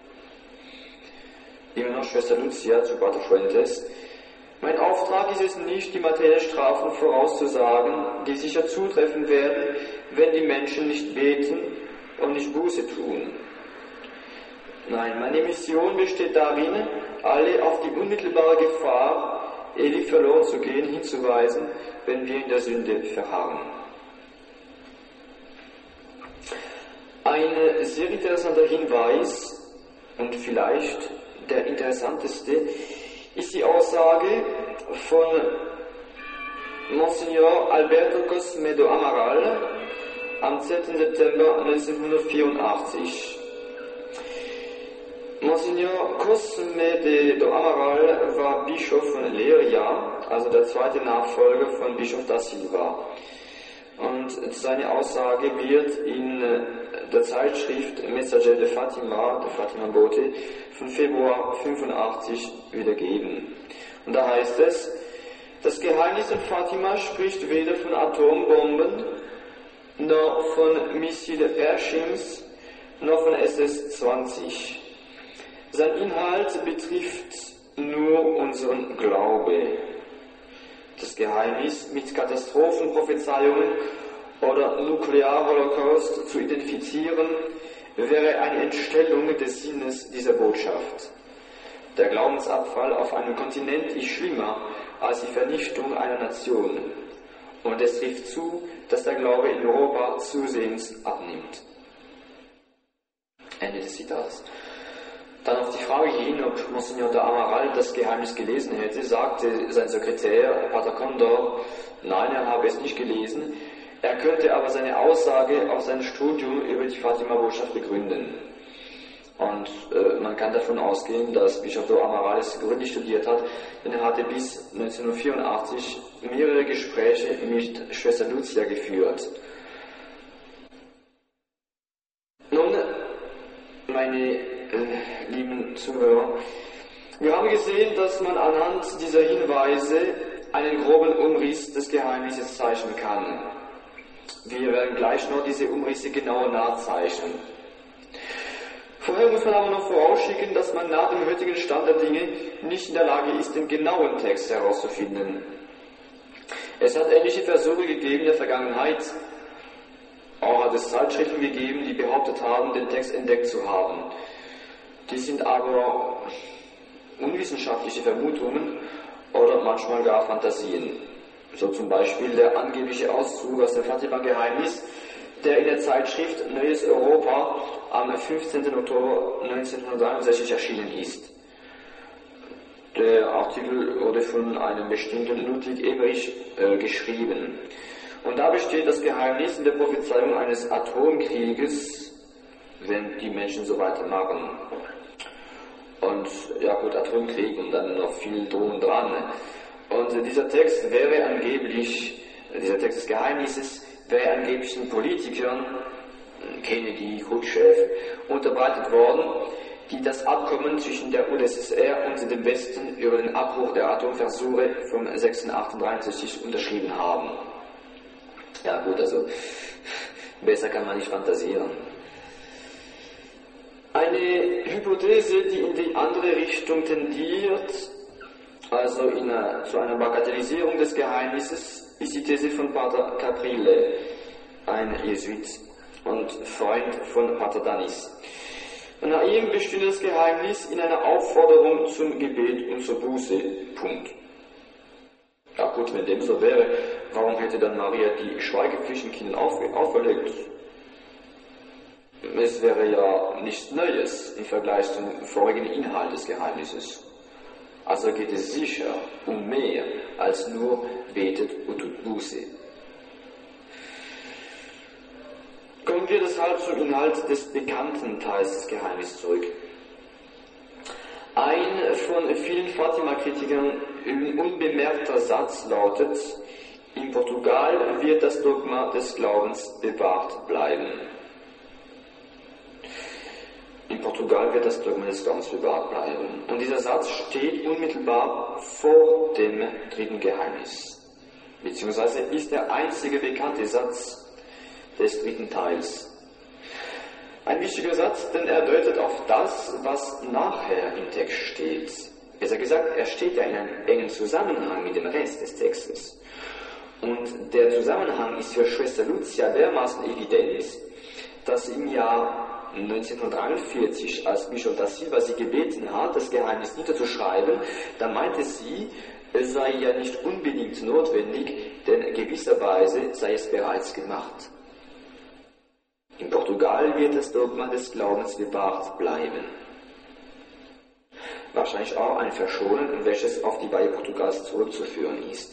Immer noch Schwester Lucia zu Pater Fuentes. Mein Auftrag ist es nicht, die materiellen Strafen vorauszusagen, die sicher zutreffen werden, wenn die Menschen nicht beten und nicht Buße tun. Nein, meine Mission besteht darin, alle auf die unmittelbare Gefahr, ewig verloren zu gehen, hinzuweisen, wenn wir in der Sünde verharren. Ein sehr interessanter Hinweis und vielleicht der interessanteste ist die Aussage von Monsignor Alberto Cosme do Amaral am 10. September 1984. Monsignor Cosme do Amaral war Bischof von Leiria, also der zweite Nachfolger von Bischof da Silva. Und seine Aussage wird in der Zeitschrift Messager de Fatima, der Fatima-Bote, von Februar 85 wiedergeben. Und da heißt es, das Geheimnis von Fatima spricht weder von Atombomben, noch von Missile Pershims, noch von SS-20. Sein Inhalt betrifft nur unseren Glaube. Das Geheimnis mit Katastrophenprophezeiungen oder Nuklearholocaust zu identifizieren, wäre eine Entstellung des Sinnes dieser Botschaft. Der Glaubensabfall auf einem Kontinent ist schlimmer als die Vernichtung einer Nation. Und es trifft zu, dass der Glaube in Europa zusehends abnimmt. Ende des Zitats. Dann auf die Frage hin, ob Monsignor de Amaral das Geheimnis gelesen hätte, sagte sein Sekretär, Pater Condor, nein, er habe es nicht gelesen. Er könnte aber seine Aussage auf sein Studium über die Fatima-Botschaft begründen. Und man kann davon ausgehen, dass Bischof de Amaral es gründlich studiert hat, denn er hatte bis 1984 mehrere Gespräche mit Schwester Lucia geführt. Nun, meine lieben Zuhörer, wir haben gesehen, dass man anhand dieser Hinweise einen groben Umriss des Geheimnisses zeichnen kann. Wir werden gleich noch diese Umrisse genauer nachzeichnen. Vorher muss man aber noch vorausschicken, dass man nach dem heutigen Stand der Dinge nicht in der Lage ist, den genauen Text herauszufinden. Es hat ähnliche Versuche gegeben in der Vergangenheit. Auch hat es Zeitschriften gegeben, die behauptet haben, den Text entdeckt zu haben. Die sind aber unwissenschaftliche Vermutungen oder manchmal gar Fantasien. So zum Beispiel der angebliche Auszug aus dem Fatima-Geheimnis, der in der Zeitschrift Neues Europa am 15. Oktober 1963 erschienen ist. Der Artikel wurde von einem bestimmten Ludwig Emmerich geschrieben. Und da besteht das Geheimnis in der Prophezeiung eines Atomkrieges, wenn die Menschen so weitermachen. Und ja gut, Atomkrieg und dann noch viel drum dran. Und dieser Text wäre angeblich, dieser Text des Geheimnisses, wäre angeblichen Politikern, Kennedy, Khrushchev, unterbreitet worden, die das Abkommen zwischen der UdSSR und dem Westen über den Abbruch der Atomversuche vom 6.8.63 unterschrieben haben. Ja gut, also besser kann man nicht fantasieren. Eine Hypothese, die in die andere Richtung tendiert, also zu einer Bagatellisierung des Geheimnisses, ist die These von Pater Caprile, ein Jesuit und Freund von Pater Danis. Und nach ihm bestünde das Geheimnis in einer Aufforderung zum Gebet und zur Buße. Punkt. Ja gut, wenn dem so wäre, warum hätte dann Maria die Schweigepflicht den Kindern auferlegt? Es wäre ja nichts Neues im Vergleich zum vorigen Inhalt des Geheimnisses. Also geht es sicher um mehr als nur betet und tut Buße. Kommen wir deshalb zum Inhalt des bekannten Teils des Geheimnisses zurück. Ein von vielen Fatima-Kritikern unbemerkter Satz lautet: In Portugal wird das Dogma des Glaubens bewahrt bleiben. In Portugal wird das Dogma des Glaubens bewahrt bleiben. Und dieser Satz steht unmittelbar vor dem dritten Geheimnis, beziehungsweise ist der einzige bekannte Satz des dritten Teils. Ein wichtiger Satz, denn er deutet auf das, was nachher im Text steht. Besser gesagt, er steht ja in einem engen Zusammenhang mit dem Rest des Textes. Und der Zusammenhang ist für Schwester Lucia dermaßen evident, dass im Jahr 1943, als Bischof da Silva sie gebeten hat, das Geheimnis niederzuschreiben, da meinte sie, es sei ja nicht unbedingt notwendig, denn gewisserweise sei es bereits gemacht. In Portugal wird das Dogma des Glaubens bewahrt bleiben. Wahrscheinlich auch ein Verschonen, welches auf die Weihe Portugals zurückzuführen ist.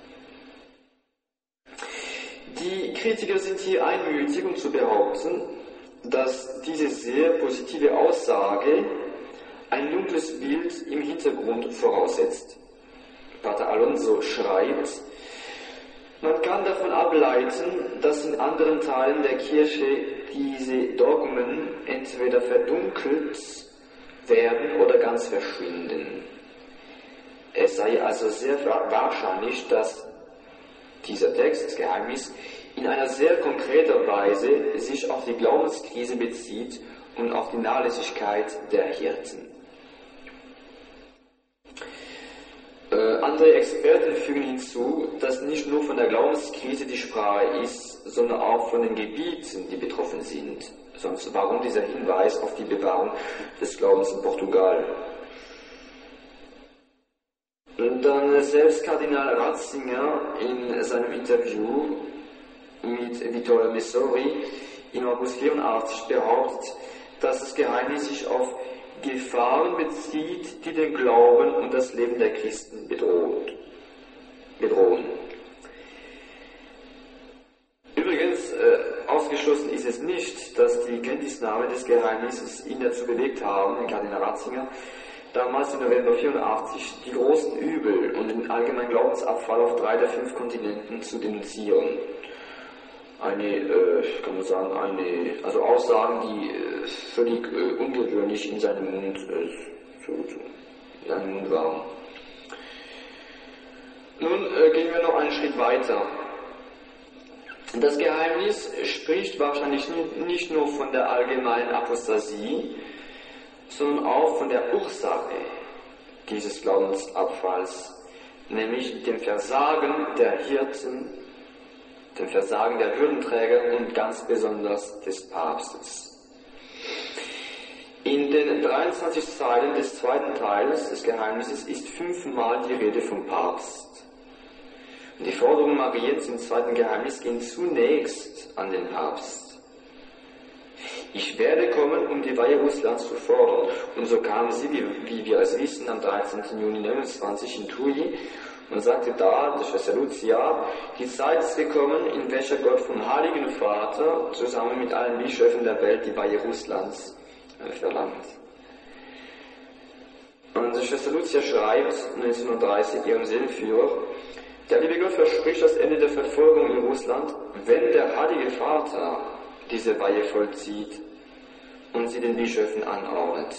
Die Kritiker sind hier einmütig, um zu behaupten, dass diese sehr positive Aussage ein dunkles Bild im Hintergrund voraussetzt. Pater Alonso schreibt, man kann davon ableiten, dass in anderen Teilen der Kirche diese Dogmen entweder verdunkelt werden oder ganz verschwinden. Es sei also sehr wahrscheinlich, dass dieser Text, das Geheimnis, in einer sehr konkreter Weise sich auf die Glaubenskrise bezieht und auf die Nachlässigkeit der Hirten. Andere Experten fügen hinzu, dass nicht nur von der Glaubenskrise die Sprache ist, sondern auch von den Gebieten, die betroffen sind. Sonst warum dieser Hinweis auf die Bewahrung des Glaubens in Portugal? Und dann selbst Kardinal Ratzinger in seinem Interview mit Vittorio Messori in August 84 behauptet, dass das Geheimnis sich auf Gefahren bezieht, die den Glauben und das Leben der Christen bedrohen. Übrigens, ausgeschlossen ist es nicht, dass die Kenntnisnahme des Geheimnisses ihn dazu bewegt haben, den Kardinal Ratzinger, damals im November 84 die großen Übel und den allgemeinen Glaubensabfall auf 3 der 5 Kontinenten zu denunzieren. Also Aussagen, die völlig ungewöhnlich in seinem Mund waren. Nun gehen wir noch einen Schritt weiter. Das Geheimnis spricht wahrscheinlich nicht nur von der allgemeinen Apostasie, sondern auch von der Ursache dieses Glaubensabfalls, nämlich dem Versagen der Hirten, dem Versagen der Würdenträger und ganz besonders des Papstes. In den 23 Zeilen des zweiten Teils des Geheimnisses ist 5-mal die Rede vom Papst. Und die Forderungen Mariens im zweiten Geheimnis gehen zunächst an den Papst. Ich werde kommen, um die Weihe Russlands zu fordern. Und so kam sie, wie wir es wissen, am 13. Juni 1929 in Tui und sagte da, der Schwester Lucia, die Zeit ist gekommen, in welcher Gott vom Heiligen Vater zusammen mit allen Bischöfen der Welt die Weihe Russlands verlangt. Und die Schwester Lucia schreibt 1930 ihrem Seelenführer, Der liebe Gott verspricht das Ende der Verfolgung in Russland, wenn der Heilige Vater diese Weihe vollzieht und sie den Bischöfen anordnet.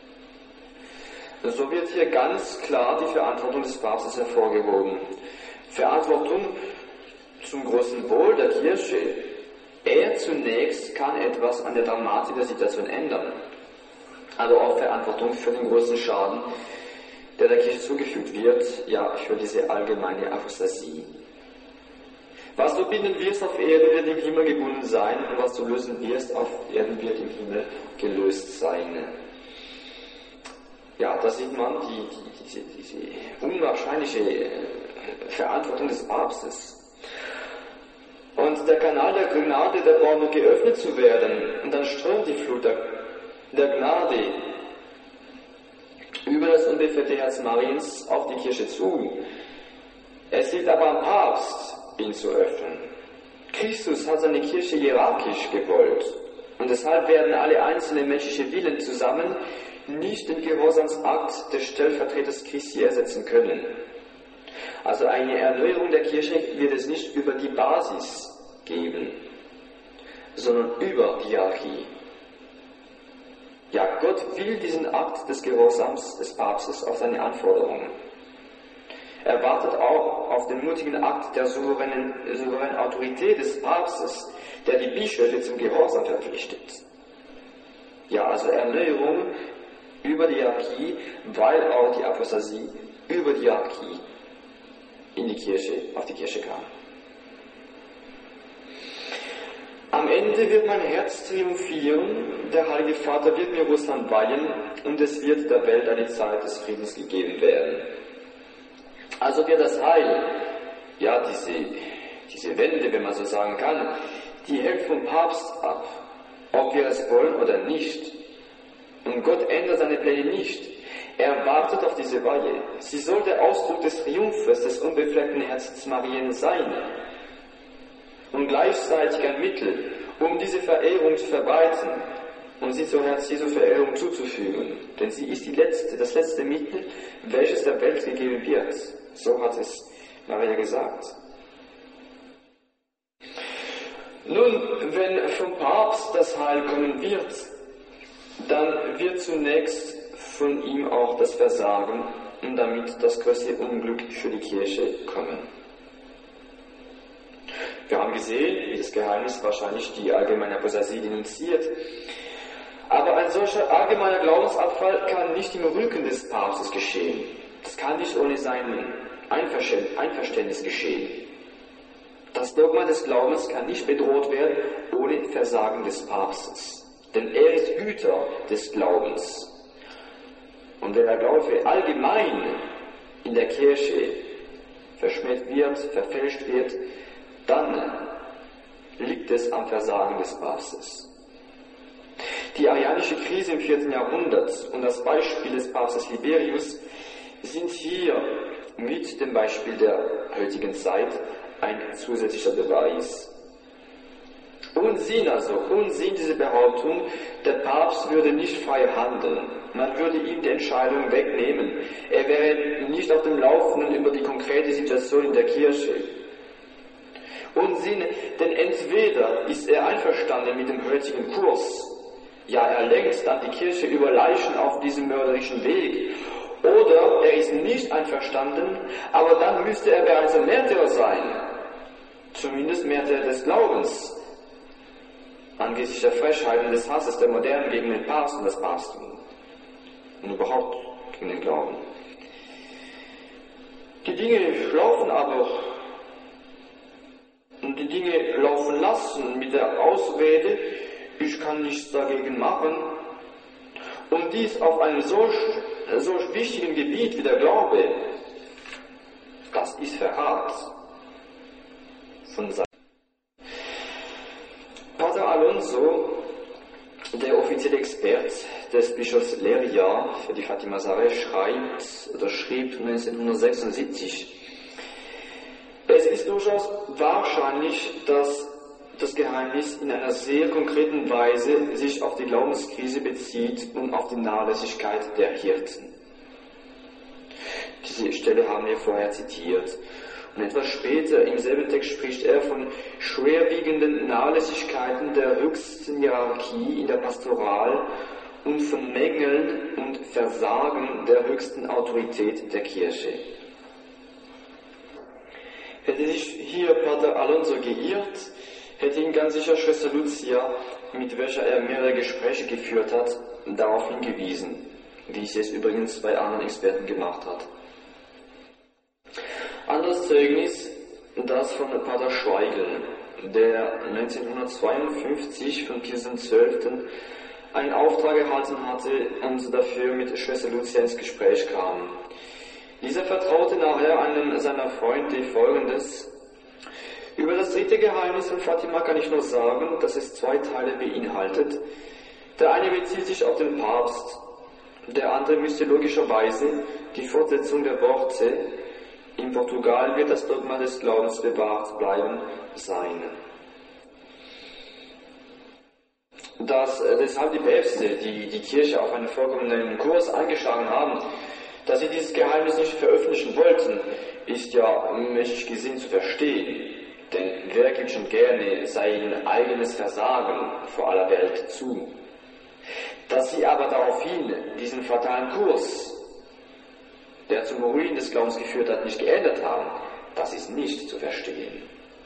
So wird hier ganz klar die Verantwortung des Papstes hervorgehoben. Verantwortung zum großen Wohl der Kirche. Er zunächst kann etwas an der Dramatik der Situation ändern. Also auch Verantwortung für den großen Schaden, der Kirche zugefügt wird, ja, für diese allgemeine Apostasie. Was du binden wirst auf Erden, wird im Himmel gebunden sein, und was du lösen wirst auf Erden, wird im Himmel gelöst sein. Ja, da sieht man diese unwahrscheinliche Verantwortung des Papstes. Und der Kanal der Gnade, der braucht nur geöffnet zu werden, und dann strömt die Flut der Gnade über das unbefleckte Herz Mariens auf die Kirche zu. Es liegt aber am Papst, ihn zu öffnen. Christus hat seine Kirche hierarchisch gewollt, und deshalb werden alle einzelnen menschlichen Willen zusammen nicht den Gehorsamsakt des Stellvertreters Christi ersetzen können. Also eine Erneuerung der Kirche wird es nicht über die Basis geben, sondern über die Hierarchie. Ja, Gott will diesen Akt des Gehorsams des Papstes auf seine Anforderungen. Er wartet auch auf den mutigen Akt der souveränen Autorität des Papstes, der die Bischöfe zum Gehorsam verpflichtet. Ja, also Erneuerung über die Hierarchie, weil auch die Apostasie über die Hierarchie auf die Kirche kam. Am Ende wird mein Herz triumphieren, der Heilige Vater wird mir Russland weihen, und es wird der Welt eine Zeit des Friedens gegeben werden. Also wird das Heil, ja, diese Wende, wenn man so sagen kann, die hängt vom Papst ab, ob wir es wollen oder nicht. Und Gott ändert seine Pläne nicht. Er wartet auf diese Weihe. Sie soll der Ausdruck des Triumphes des unbefleckten Herzens Marien sein und gleichzeitig ein Mittel, um diese Verehrung zu verbreiten und sie zur Herz Jesu Verehrung zuzufügen. Denn sie ist das letzte Mittel, welches der Welt gegeben wird. So hat es Maria gesagt. Nun, wenn vom Papst das Heil kommen wird, dann wird zunächst von ihm auch das Versagen und damit das größte Unglück für die Kirche kommen. Wir haben gesehen, wie das Geheimnis wahrscheinlich die allgemeine Apostasie denunziert. Aber ein solcher allgemeiner Glaubensabfall kann nicht im Rücken des Papstes geschehen. Das kann nicht ohne sein Einverständnis geschehen. Das Dogma des Glaubens kann nicht bedroht werden ohne Versagen des Papstes. Denn er ist Hüter des Glaubens. Und wenn der Glaube allgemein in der Kirche verschmäht wird, verfälscht wird, dann liegt es am Versagen des Papstes. Die arianische Krise im 4. Jahrhundert und das Beispiel des Papstes Liberius sind hier mit dem Beispiel der heutigen Zeit ein zusätzlicher Beweis. Unsinn diese Behauptung, der Papst würde nicht frei handeln. Man würde ihm die Entscheidung wegnehmen. Er wäre nicht auf dem Laufenden über die konkrete Situation in der Kirche. Unsinn, denn entweder ist er einverstanden mit dem heutigen Kurs, ja, er lenkt dann die Kirche über Leichen auf diesem mörderischen Weg, oder er ist nicht einverstanden, aber dann müsste er bereits ein Märtyrer sein, zumindest Märtyrer des Glaubens, angesichts der Frechheiten des Hasses der Modernen gegen den Papst und das Papsttum und überhaupt gegen den Glauben. Die Dinge laufen aber und die Dinge laufen lassen mit der Ausrede, ich kann nichts dagegen machen, und dies auf einem solch wichtigen Gebiet wie der Glaube, das ist Verrat von Seiten. Pater Alonso, der offizielle Experte des Bischofs Leria für die Fatima-Sache, schrieb 1976, es ist durchaus wahrscheinlich, dass das Geheimnis in einer sehr konkreten Weise sich auf die Glaubenskrise bezieht und auf die Nachlässigkeit der Hirten. Diese Stelle haben wir vorher zitiert. Und etwas später im selben Text spricht er von schwerwiegenden Nachlässigkeiten der höchsten Hierarchie in der Pastoral und von Mängeln und Versagen der höchsten Autorität der Kirche. Hätte sich hier Pater Alonso geirrt, hätte ihn ganz sicher Schwester Lucia, mit welcher er mehrere Gespräche geführt hat, darauf hingewiesen, wie sie es übrigens bei anderen Experten gemacht hat. Anderes Zeugnis, das von Pater Schweigel, der 1952 von Pius XII. Einen Auftrag erhalten hatte und dafür mit Schwester Lucia ins Gespräch kam. Dieser vertraute nachher einem seiner Freunde Folgendes: Über das dritte Geheimnis von Fatima kann ich nur sagen, dass es 2 Teile beinhaltet. Der eine bezieht sich auf den Papst, der andere müsste logischerweise die Fortsetzung der Worte „In Portugal wird das Dogma des Glaubens bewahrt bleiben" sein. Dass deshalb die Päpste, die die Kirche auf einen vollkommenen Kurs eingeschlagen haben, dass sie dieses Geheimnis nicht veröffentlichen wollten, ist ja menschlich gesehen zu verstehen. Denn wer gibt schon gerne sein eigenes Versagen vor aller Welt zu? Dass sie aber daraufhin diesen fatalen Kurs, der zum Ruin des Glaubens geführt hat, nicht geändert haben, das ist nicht zu verstehen.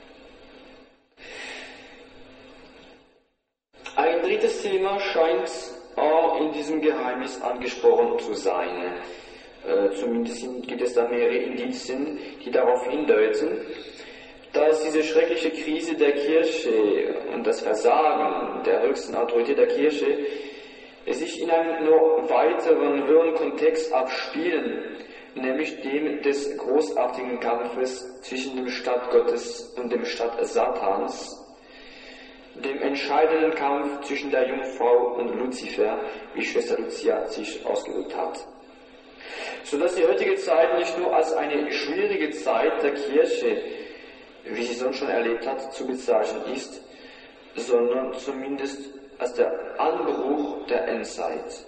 Ein drittes Thema scheint auch in diesem Geheimnis angesprochen zu sein. Zumindest gibt es da mehrere Indizien, die darauf hindeuten, dass diese schreckliche Krise der Kirche und das Versagen der höchsten Autorität der Kirche sich in einem noch weiteren, höheren Kontext abspielen, nämlich dem des großartigen Kampfes zwischen dem Staat Gottes und dem Staat Satans, dem entscheidenden Kampf zwischen der Jungfrau und Luzifer, wie Schwester Lucia sich ausgedrückt hat. Sodass die heutige Zeit nicht nur als eine schwierige Zeit der Kirche, wie sie sonst schon erlebt hat, zu bezeichnen ist, sondern zumindest als der Anbruch der Endzeit.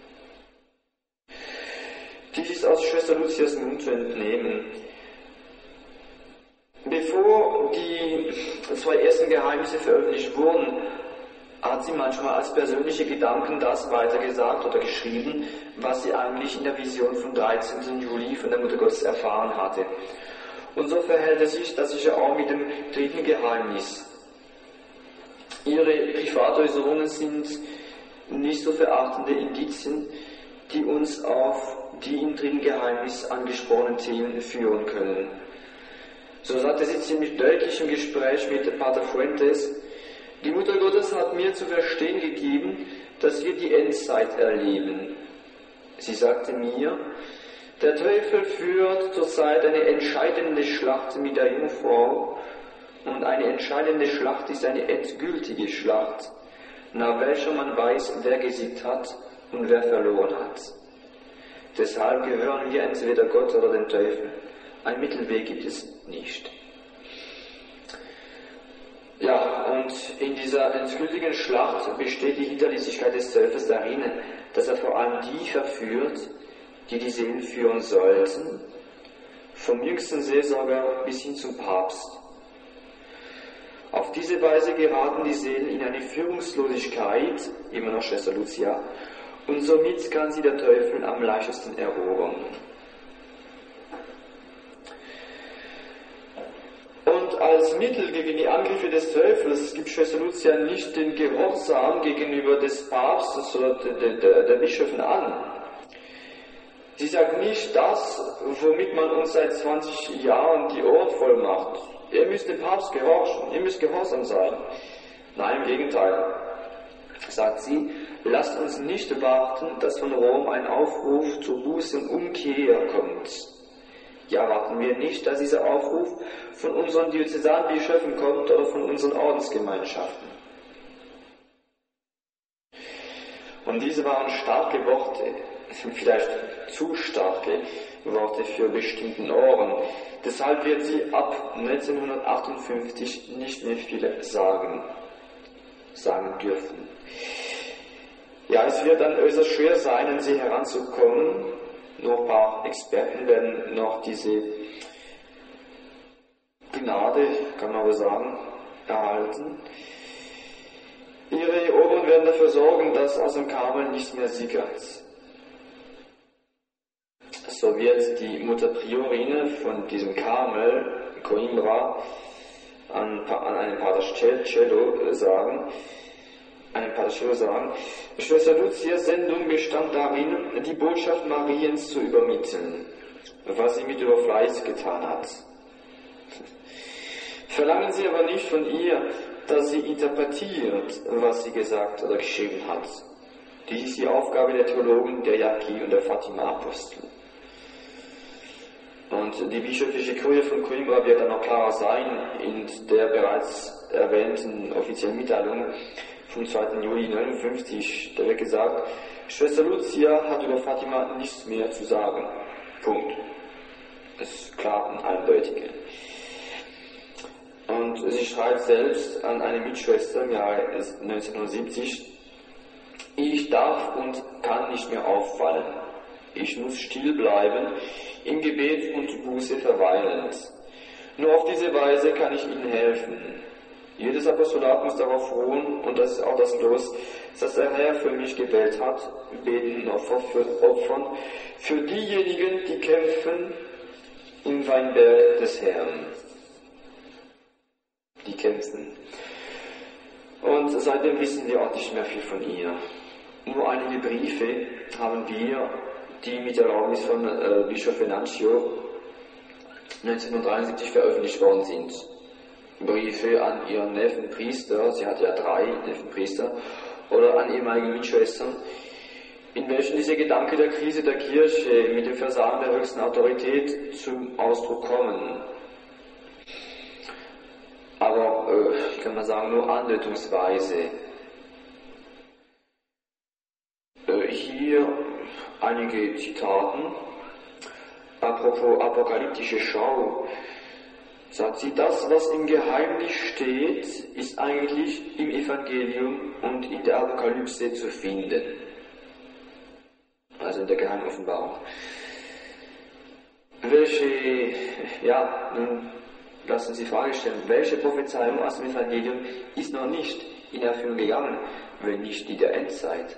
Dies ist aus Schwester Lucias Mund zu entnehmen. Bevor die 2 ersten Geheimnisse veröffentlicht wurden, hat sie manchmal als persönliche Gedanken das weitergesagt oder geschrieben, was sie eigentlich in der Vision vom 13. Juli von der Mutter Gottes erfahren hatte. Und so verhält es sich das sicher auch mit dem dritten Geheimnis. Ihre Privatäußerungen sind nicht so verachtende Indizien, die uns auf die im dritten Geheimnis angesprochenen Themen führen können. So sagte sie ziemlich deutlich im Gespräch mit Pater Fuentes: Die Mutter Gottes hat mir zu verstehen gegeben, dass wir die Endzeit erleben. Sie sagte mir, der Teufel führt zurzeit eine entscheidende Schlacht mit der Jungfrau, und eine entscheidende Schlacht ist eine endgültige Schlacht, nach welcher man weiß, wer gesiegt hat und wer verloren hat. Deshalb gehören wir entweder Gott oder dem Teufel. Ein Mittelweg gibt es nicht. Ja, und in dieser endgültigen Schlacht besteht die Hinterlistigkeit des Teufels darin, dass er vor allem die verführt, die die Seelen führen sollten, vom jüngsten Seelsorger bis hin zum Papst. Auf diese Weise geraten die Seelen in eine Führungslosigkeit, immer noch Schwester Lucia, und somit kann sie der Teufel am leichtesten erobern. Und als Mittel gegen die Angriffe des Teufels gibt Schwester Lucia nicht den Gehorsam gegenüber des Papstes oder der Bischöfen an. Sie sagt nicht das, womit man uns seit 20 Jahren die Ohren voll macht. Ihr müsst dem Papst gehorchen, ihr müsst gehorsam sein. Nein, im Gegenteil. Sagt sie, lasst uns nicht warten, dass von Rom ein Aufruf zur Buße und Umkehr kommt. Ja, warten wir nicht, dass dieser Aufruf von unseren Diözesanbischöfen kommt oder von unseren Ordensgemeinschaften. Und diese waren starke Worte, vielleicht zu starke Worte für bestimmten Ohren. Deshalb wird sie ab 1958 nicht mehr viel sagen dürfen. Ja, es wird dann äußerst schwer sein, an sie heranzukommen. Nur ein paar Experten werden noch diese Gnade, kann man aber sagen, erhalten. Ihre Oberen werden dafür sorgen, dass aus dem Karmel nichts mehr sickert. So wird die Mutter Priorine von diesem Karmel, Coimbra, an einen Pater Cello sagen, Schwester Lucias Sendung bestand darin, die Botschaft Mariens zu übermitteln, was sie mit Überfleiß getan hat. Verlangen Sie aber nicht von ihr, dass sie interpretiert, was sie gesagt oder geschrieben hat. Dies ist die Aufgabe der Theologen, der Yaqui und der Fatima-Apostel. Und die bischöfliche Kurie von Coimbra wird dann noch klarer sein in der bereits erwähnten offiziellen Mitteilung vom 2. Juli 1959. Da wird gesagt, Schwester Lucia hat über Fatima nichts mehr zu sagen. Punkt. Das ist klar und eindeutig. Und sie schreibt selbst an eine Mitschwester im Jahre 1970, ich darf und kann nicht mehr auffallen. Ich muss still bleiben, im Gebet und Buße verweilend. Nur auf diese Weise kann ich Ihnen helfen. Jedes Apostolat muss darauf ruhen, und das ist auch das Los, das der Herr für mich gewählt hat, beten Opfern für diejenigen, die kämpfen im Weinberg des Herrn. Die kämpfen. Und seitdem wissen wir auch nicht mehr viel von ihr. Nur einige Briefe haben wir, die mit der Erlaubnis von Bischof Venancio 1973 veröffentlicht worden sind. Briefe an ihren Neffen-Priester, sie hatte ja 3 Neffen-Priester, oder an ehemalige Mitschwestern, in welchen diese Gedanken der Krise der Kirche mit dem Versagen der höchsten Autorität zum Ausdruck kommen. Aber, kann man sagen, nur andeutungsweise. Hier einige Zitaten. Apropos apokalyptische Schau, sagt sie, das, was im Geheimnis steht, ist eigentlich im Evangelium und in der Apokalypse zu finden. Also in der geheimen Offenbarung. Nun lassen Sie Frage stellen, welche Prophezeiung aus dem Evangelium ist noch nicht in Erfüllung gegangen, wenn nicht die der Endzeit?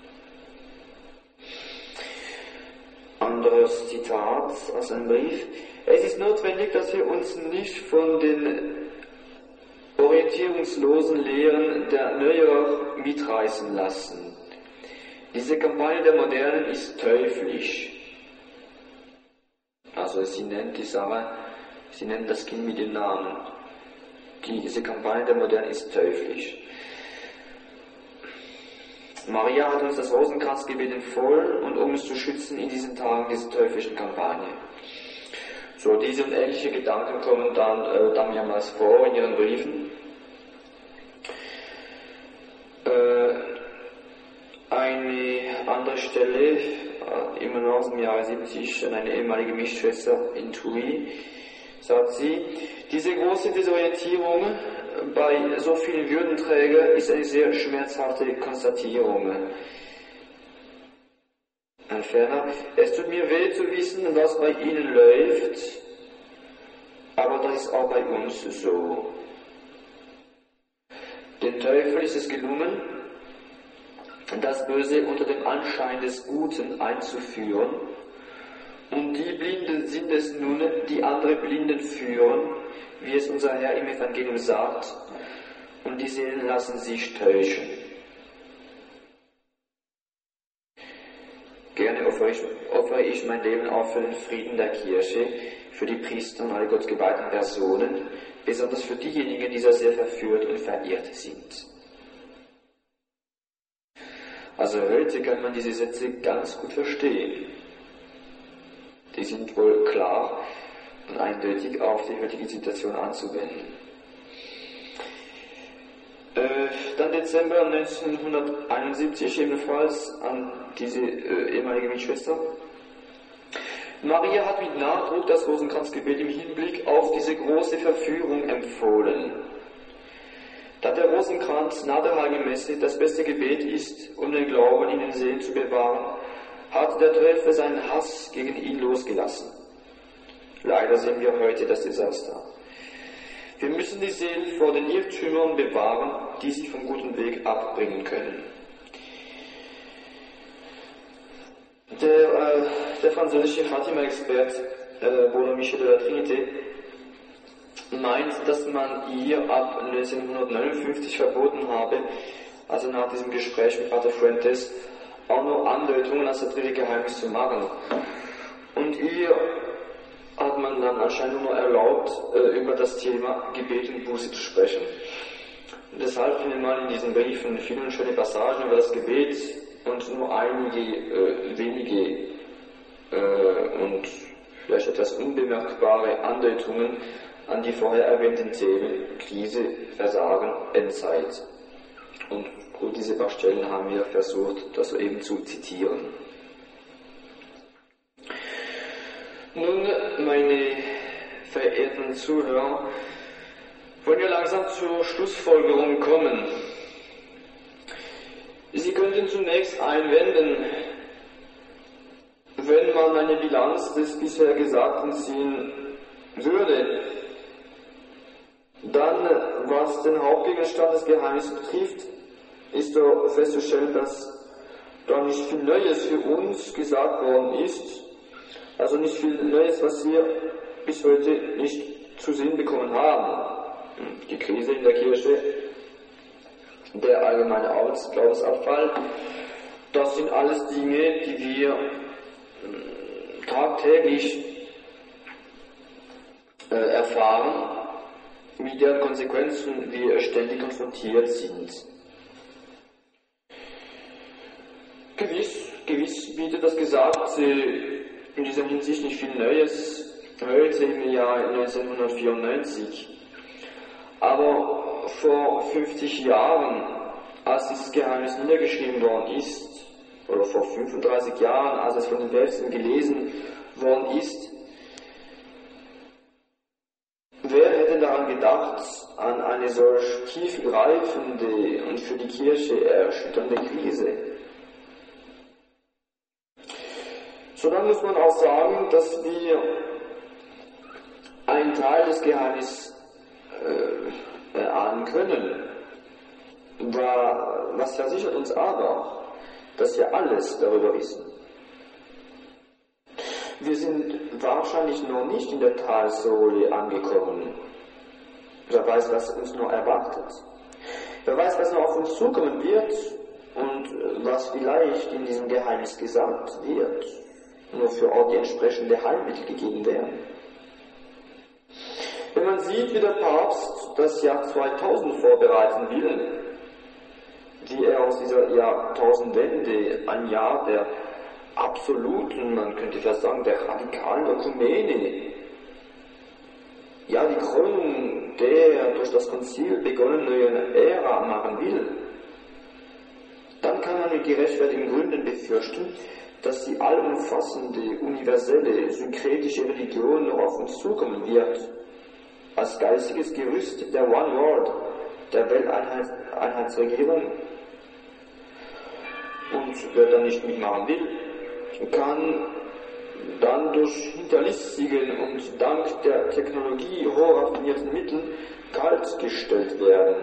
Anderes Zitat aus einem Brief. Es ist notwendig, dass wir uns nicht von den orientierungslosen Lehren der Neuerer mitreißen lassen. Diese Kampagne der Modernen ist teuflisch. Also sie nennt die Sache, sie nennt das Kind mit dem Namen. Diese Kampagne der Modernen ist teuflisch. Maria hat uns das Rosenkranzgebet empfohlen, und um uns zu schützen in diesen Tagen dieser teuflischen Kampagne. So, diese und ähnliche Gedanken kommen dann mehrmals vor in ihren Briefen. Eine andere Stelle, immer noch aus dem Jahre 70, an eine ehemalige Mischschwester in Tui, sagt sie, diese große Desorientierung bei so vielen Würdenträgern ist eine sehr schmerzhafte Konstatierung. Ferner, es tut mir weh zu wissen, was bei Ihnen läuft, aber das ist auch bei uns so. Dem Teufel ist es gelungen, das Böse unter dem Anschein des Guten einzuführen, und die Blinden sind es nun, die andere Blinden führen, wie es unser Herr im Evangelium sagt, und die Seelen lassen sich täuschen. Gerne opfere ich mein Leben auch für den Frieden der Kirche, für die Priester und alle gottgeweihten Personen, besonders für diejenigen, die so sehr verführt und verirrt sind. Also heute kann man diese Sätze ganz gut verstehen. Die sind wohl klar und eindeutig auf die heutige Situation anzuwenden. Dann Dezember 1971 ebenfalls an diese ehemalige Mitschwester. Maria hat mit Nachdruck das Rosenkranzgebet im Hinblick auf diese große Verführung empfohlen. Da der Rosenkranz nach der Heiligen Messe das beste Gebet ist, um den Glauben in den Seelen zu bewahren, hat der Teufel seinen Hass gegen ihn losgelassen. Leider sehen wir heute das Desaster. Wir müssen die Seelen vor den Irrtümern bewahren, die sie vom guten Weg abbringen können. Der französische Fatima-Expert Bruno Michel de la Trinité meint, dass man ihr ab 1959 verboten habe, also nach diesem Gespräch mit Pater Fuentes, auch nur Andeutungen als das dritte Geheimnis zu machen. Und ihr hat man dann anscheinend nur erlaubt, über das Thema Gebet und Buße zu sprechen. Und deshalb findet man in diesen Briefen viele schöne Passagen über das Gebet und nur einige wenige und vielleicht etwas unbemerkbare Andeutungen an die vorher erwähnten Themen Krise, Versagen, Endzeit. Und gut, diese paar Stellen haben wir versucht, das eben zu zitieren. Nun, meine verehrten Zuhörer, wollen wir langsam zur Schlussfolgerung kommen. Sie könnten zunächst einwenden, wenn man eine Bilanz des bisher Gesagten ziehen würde, dann, was den Hauptgegenstand des Geheimnisses betrifft, ist doch festzustellen, dass da nicht viel Neues für uns gesagt worden ist, also nicht viel Neues, was wir bis heute nicht zu sehen bekommen haben. Die Krise in der Kirche, der allgemeine Glaubensabfall, das sind alles Dinge, die wir tagtäglich erfahren, mit deren Konsequenzen wir ständig konfrontiert sind. Gewiss bietet das Gesagte in dieser Hinsicht nicht viel Neues, heute im Jahr 1994. Aber vor 50 Jahren, als dieses Geheimnis niedergeschrieben worden ist, oder vor 35 Jahren, als es von den Päpsten gelesen worden ist, wer hätte daran gedacht, an eine solch tiefgreifende und für die Kirche erschütternde Krise? So, dann muss man auch sagen, dass wir einen Teil des Geheimnisses erahnen können. Was versichert uns aber, dass wir alles darüber wissen? Wir sind wahrscheinlich noch nicht in der Talsohle angekommen. Wer weiß, was uns noch erwartet. Wer weiß, was noch auf uns zukommen wird und was vielleicht in diesem Geheimnis gesagt wird. Nur für auch die entsprechende Heilmittel gegeben werden. Wenn man sieht, wie der Papst das Jahr 2000 vorbereiten will, wie er aus dieser Jahrtausendwende ein Jahr der absoluten, man könnte fast sagen, der radikalen Ökumene, ja, die Krönung der durch das Konzil begonnenen Ära machen will, dann kann man mit gerechtfertigten Gründen befürchten, dass die allumfassende, universelle, synkretische Religion noch auf uns zukommen wird, als geistiges Gerüst der One World, der Welteinheitsregierung. Und wer dann nicht mitmachen will, kann dann durch hinterlistigen und dank der Technologie hochraffinierten Mitteln kaltgestellt werden.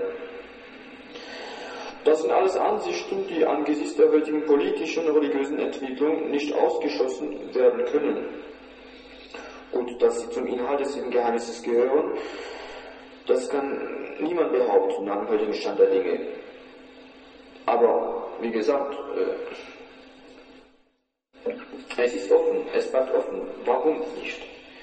Das sind alles Ansichten, die angesichts der heutigen politischen und religiösen Entwicklung nicht ausgeschlossen werden können. Gut, dass sie zum Inhalt des Geheimnisses gehören, das kann niemand behaupten nach dem heutigen Stand der Dinge. Aber, wie gesagt, es ist offen, es bleibt offen. Warum nicht?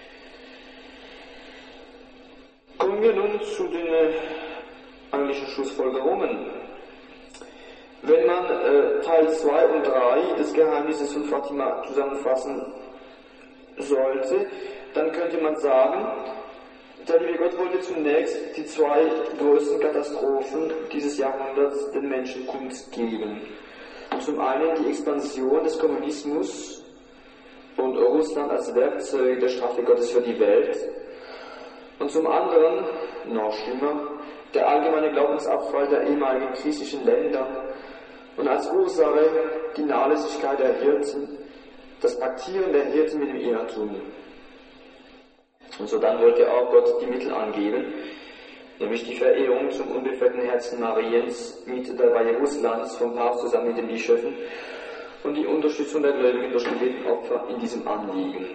Kommen wir nun zu den eigentlichen Schlussfolgerungen. Wenn man Teil 2 und 3 des Geheimnisses von Fatima zusammenfassen sollte, dann könnte man sagen, der liebe Gott wollte zunächst die zwei größten Katastrophen dieses Jahrhunderts den Menschen kundgeben. Zum einen die Expansion des Kommunismus und Russland als Werkzeug der Strafe Gottes für die Welt. Und zum anderen, noch schlimmer, der allgemeine Glaubensabfall der ehemaligen christlichen Länder und als Ursache die Nachlässigkeit der Hirten, das Paktieren der Hirten mit dem Irrtum. Und so dann wollte auch Gott die Mittel angeben, nämlich die Verehrung zum unbefleckten Herzen Mariens mit der Weihe Russlands vom Papst zusammen mit den Bischöfen und die Unterstützung der Gläubigen durch die Opfer in diesem Anliegen.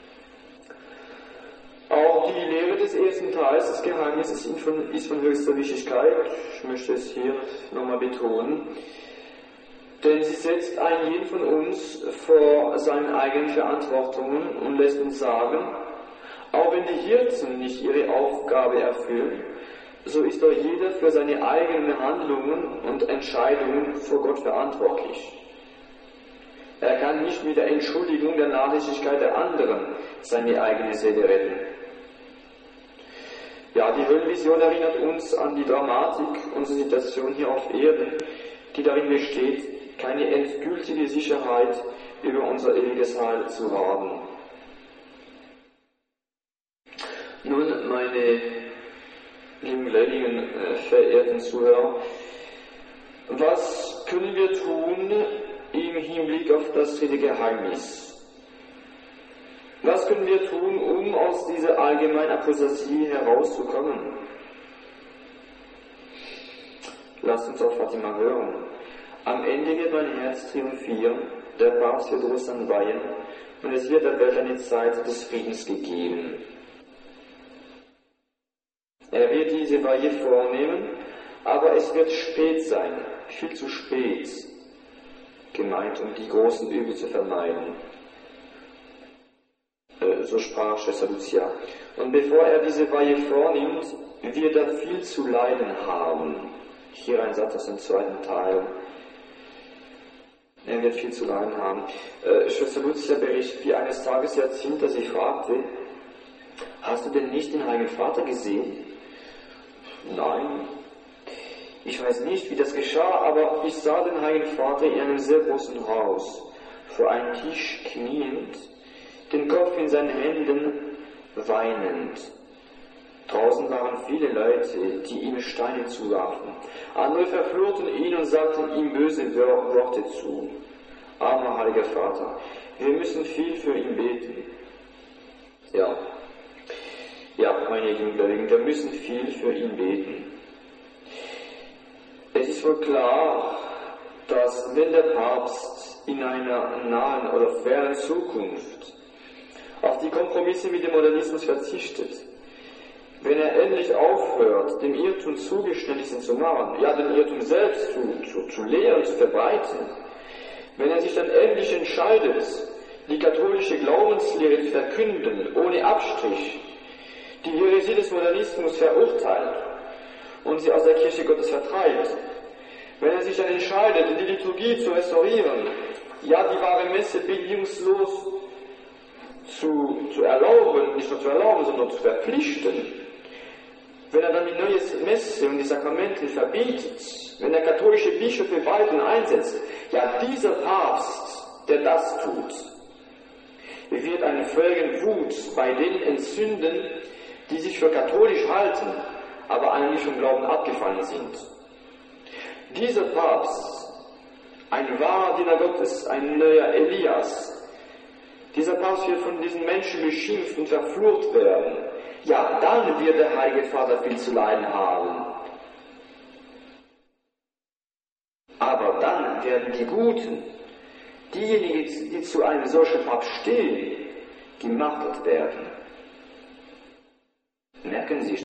Auch die Lehre des ersten Teils des Geheimnisses ist von höchster Wichtigkeit. Ich möchte es hier nochmal betonen. Denn sie setzt einen jeden von uns vor seinen eigenen Verantwortungen und lässt uns sagen, auch wenn die Hirten nicht ihre Aufgabe erfüllen, so ist doch jeder für seine eigenen Handlungen und Entscheidungen vor Gott verantwortlich. Er kann nicht mit der Entschuldigung der Nachlässigkeit der anderen seine eigene Seele retten. Ja, die Höllenvision erinnert uns an die Dramatik unserer Situation hier auf Erden, die darin besteht, keine endgültige Sicherheit über unser ewiges Heil zu haben. Nun, meine lieben Gläubigen, verehrten Zuhörer, was können wir tun im Hinblick auf das dritte Geheimnis? Was können wir tun, um aus dieser allgemeinen Apostasie herauszukommen? Lasst uns auf Fatima hören. Am Ende wird mein Herz triumphieren, der Papst wird Russland weihen und es wird der Welt eine Zeit des Friedens gegeben. Er wird diese Weihe vornehmen, aber es wird spät sein, viel zu spät, gemeint, um die großen Übel zu vermeiden. So sprach Schwester Lucia. Und bevor er diese Weihe vornimmt, wird er viel zu leiden haben. Hier ein Satz aus dem zweiten Teil. Er wird viel zu leiden haben. Schwester Lucia berichtet, wie eines Tages Jacinta sie fragte, hast du denn nicht den Heiligen Vater gesehen? Nein. Ich weiß nicht, wie das geschah, aber ich sah den Heiligen Vater in einem sehr großen Haus, vor einem Tisch kniend, den Kopf in seinen Händen weinend. Draußen waren viele Leute, die ihm Steine zuwarfen. Andere verfluchten ihn und sagten ihm böse Worte zu. Armer Heiliger Vater, wir müssen viel für ihn beten. Ja, meine lieben Gläubigen, wir müssen viel für ihn beten. Es ist wohl klar, dass wenn der Papst in einer nahen oder fernen Zukunft auf die Kompromisse mit dem Modernismus verzichtet, wenn er endlich aufhört, dem Irrtum Zugeständnisse zu machen, ja, den Irrtum selbst zu lehren, zu verbreiten, wenn er sich dann endlich entscheidet, die katholische Glaubenslehre zu verkünden, ohne Abstrich, die Häresie des Modernismus verurteilt und sie aus der Kirche Gottes vertreibt, wenn er sich dann entscheidet, die Liturgie zu restaurieren, ja, die wahre Messe bedingungslos zu erlauben, nicht nur zu erlauben, sondern zu verpflichten, wenn er dann die neue Messe und die Sakramenten verbietet, wenn er katholische Bischöfe walten einsetzt, ja, dieser Papst, der das tut, wird eine völlige Wut bei denen entzünden, die sich für katholisch halten, aber eigentlich vom Glauben abgefallen sind. Dieser Papst, ein wahrer Diener Gottes, ein neuer Elias, dieser Papst wird von diesen Menschen beschimpft und verflucht werden. Ja, dann wird der Heilige Vater viel zu leiden haben. Aber dann werden die Guten, diejenigen, die zu einem solchen Papst stehen, gemartert werden. Merken Sie.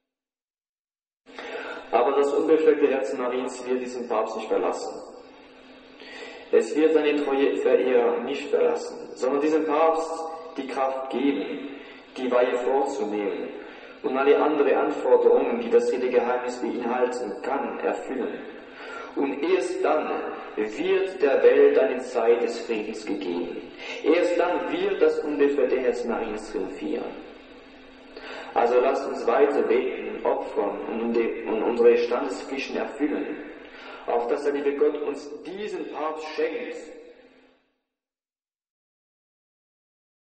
Aber das unbefleckte Herz Mariens wird diesen Papst nicht verlassen. Es wird seine treue Verehrer nicht verlassen, sondern diesem Papst die Kraft geben, die Weihe vorzunehmen und alle anderen Anforderungen, die das dritte Geheimnis beinhalten kann, erfüllen. Und erst dann wird der Welt eine Zeit des Friedens gegeben. Erst dann wird das unbefleckte Herz Mariens triumphieren. Also lasst uns weiter beten, opfern und unsere Standespflichten erfüllen, auf dass der liebe Gott uns diesen Papst schenkt,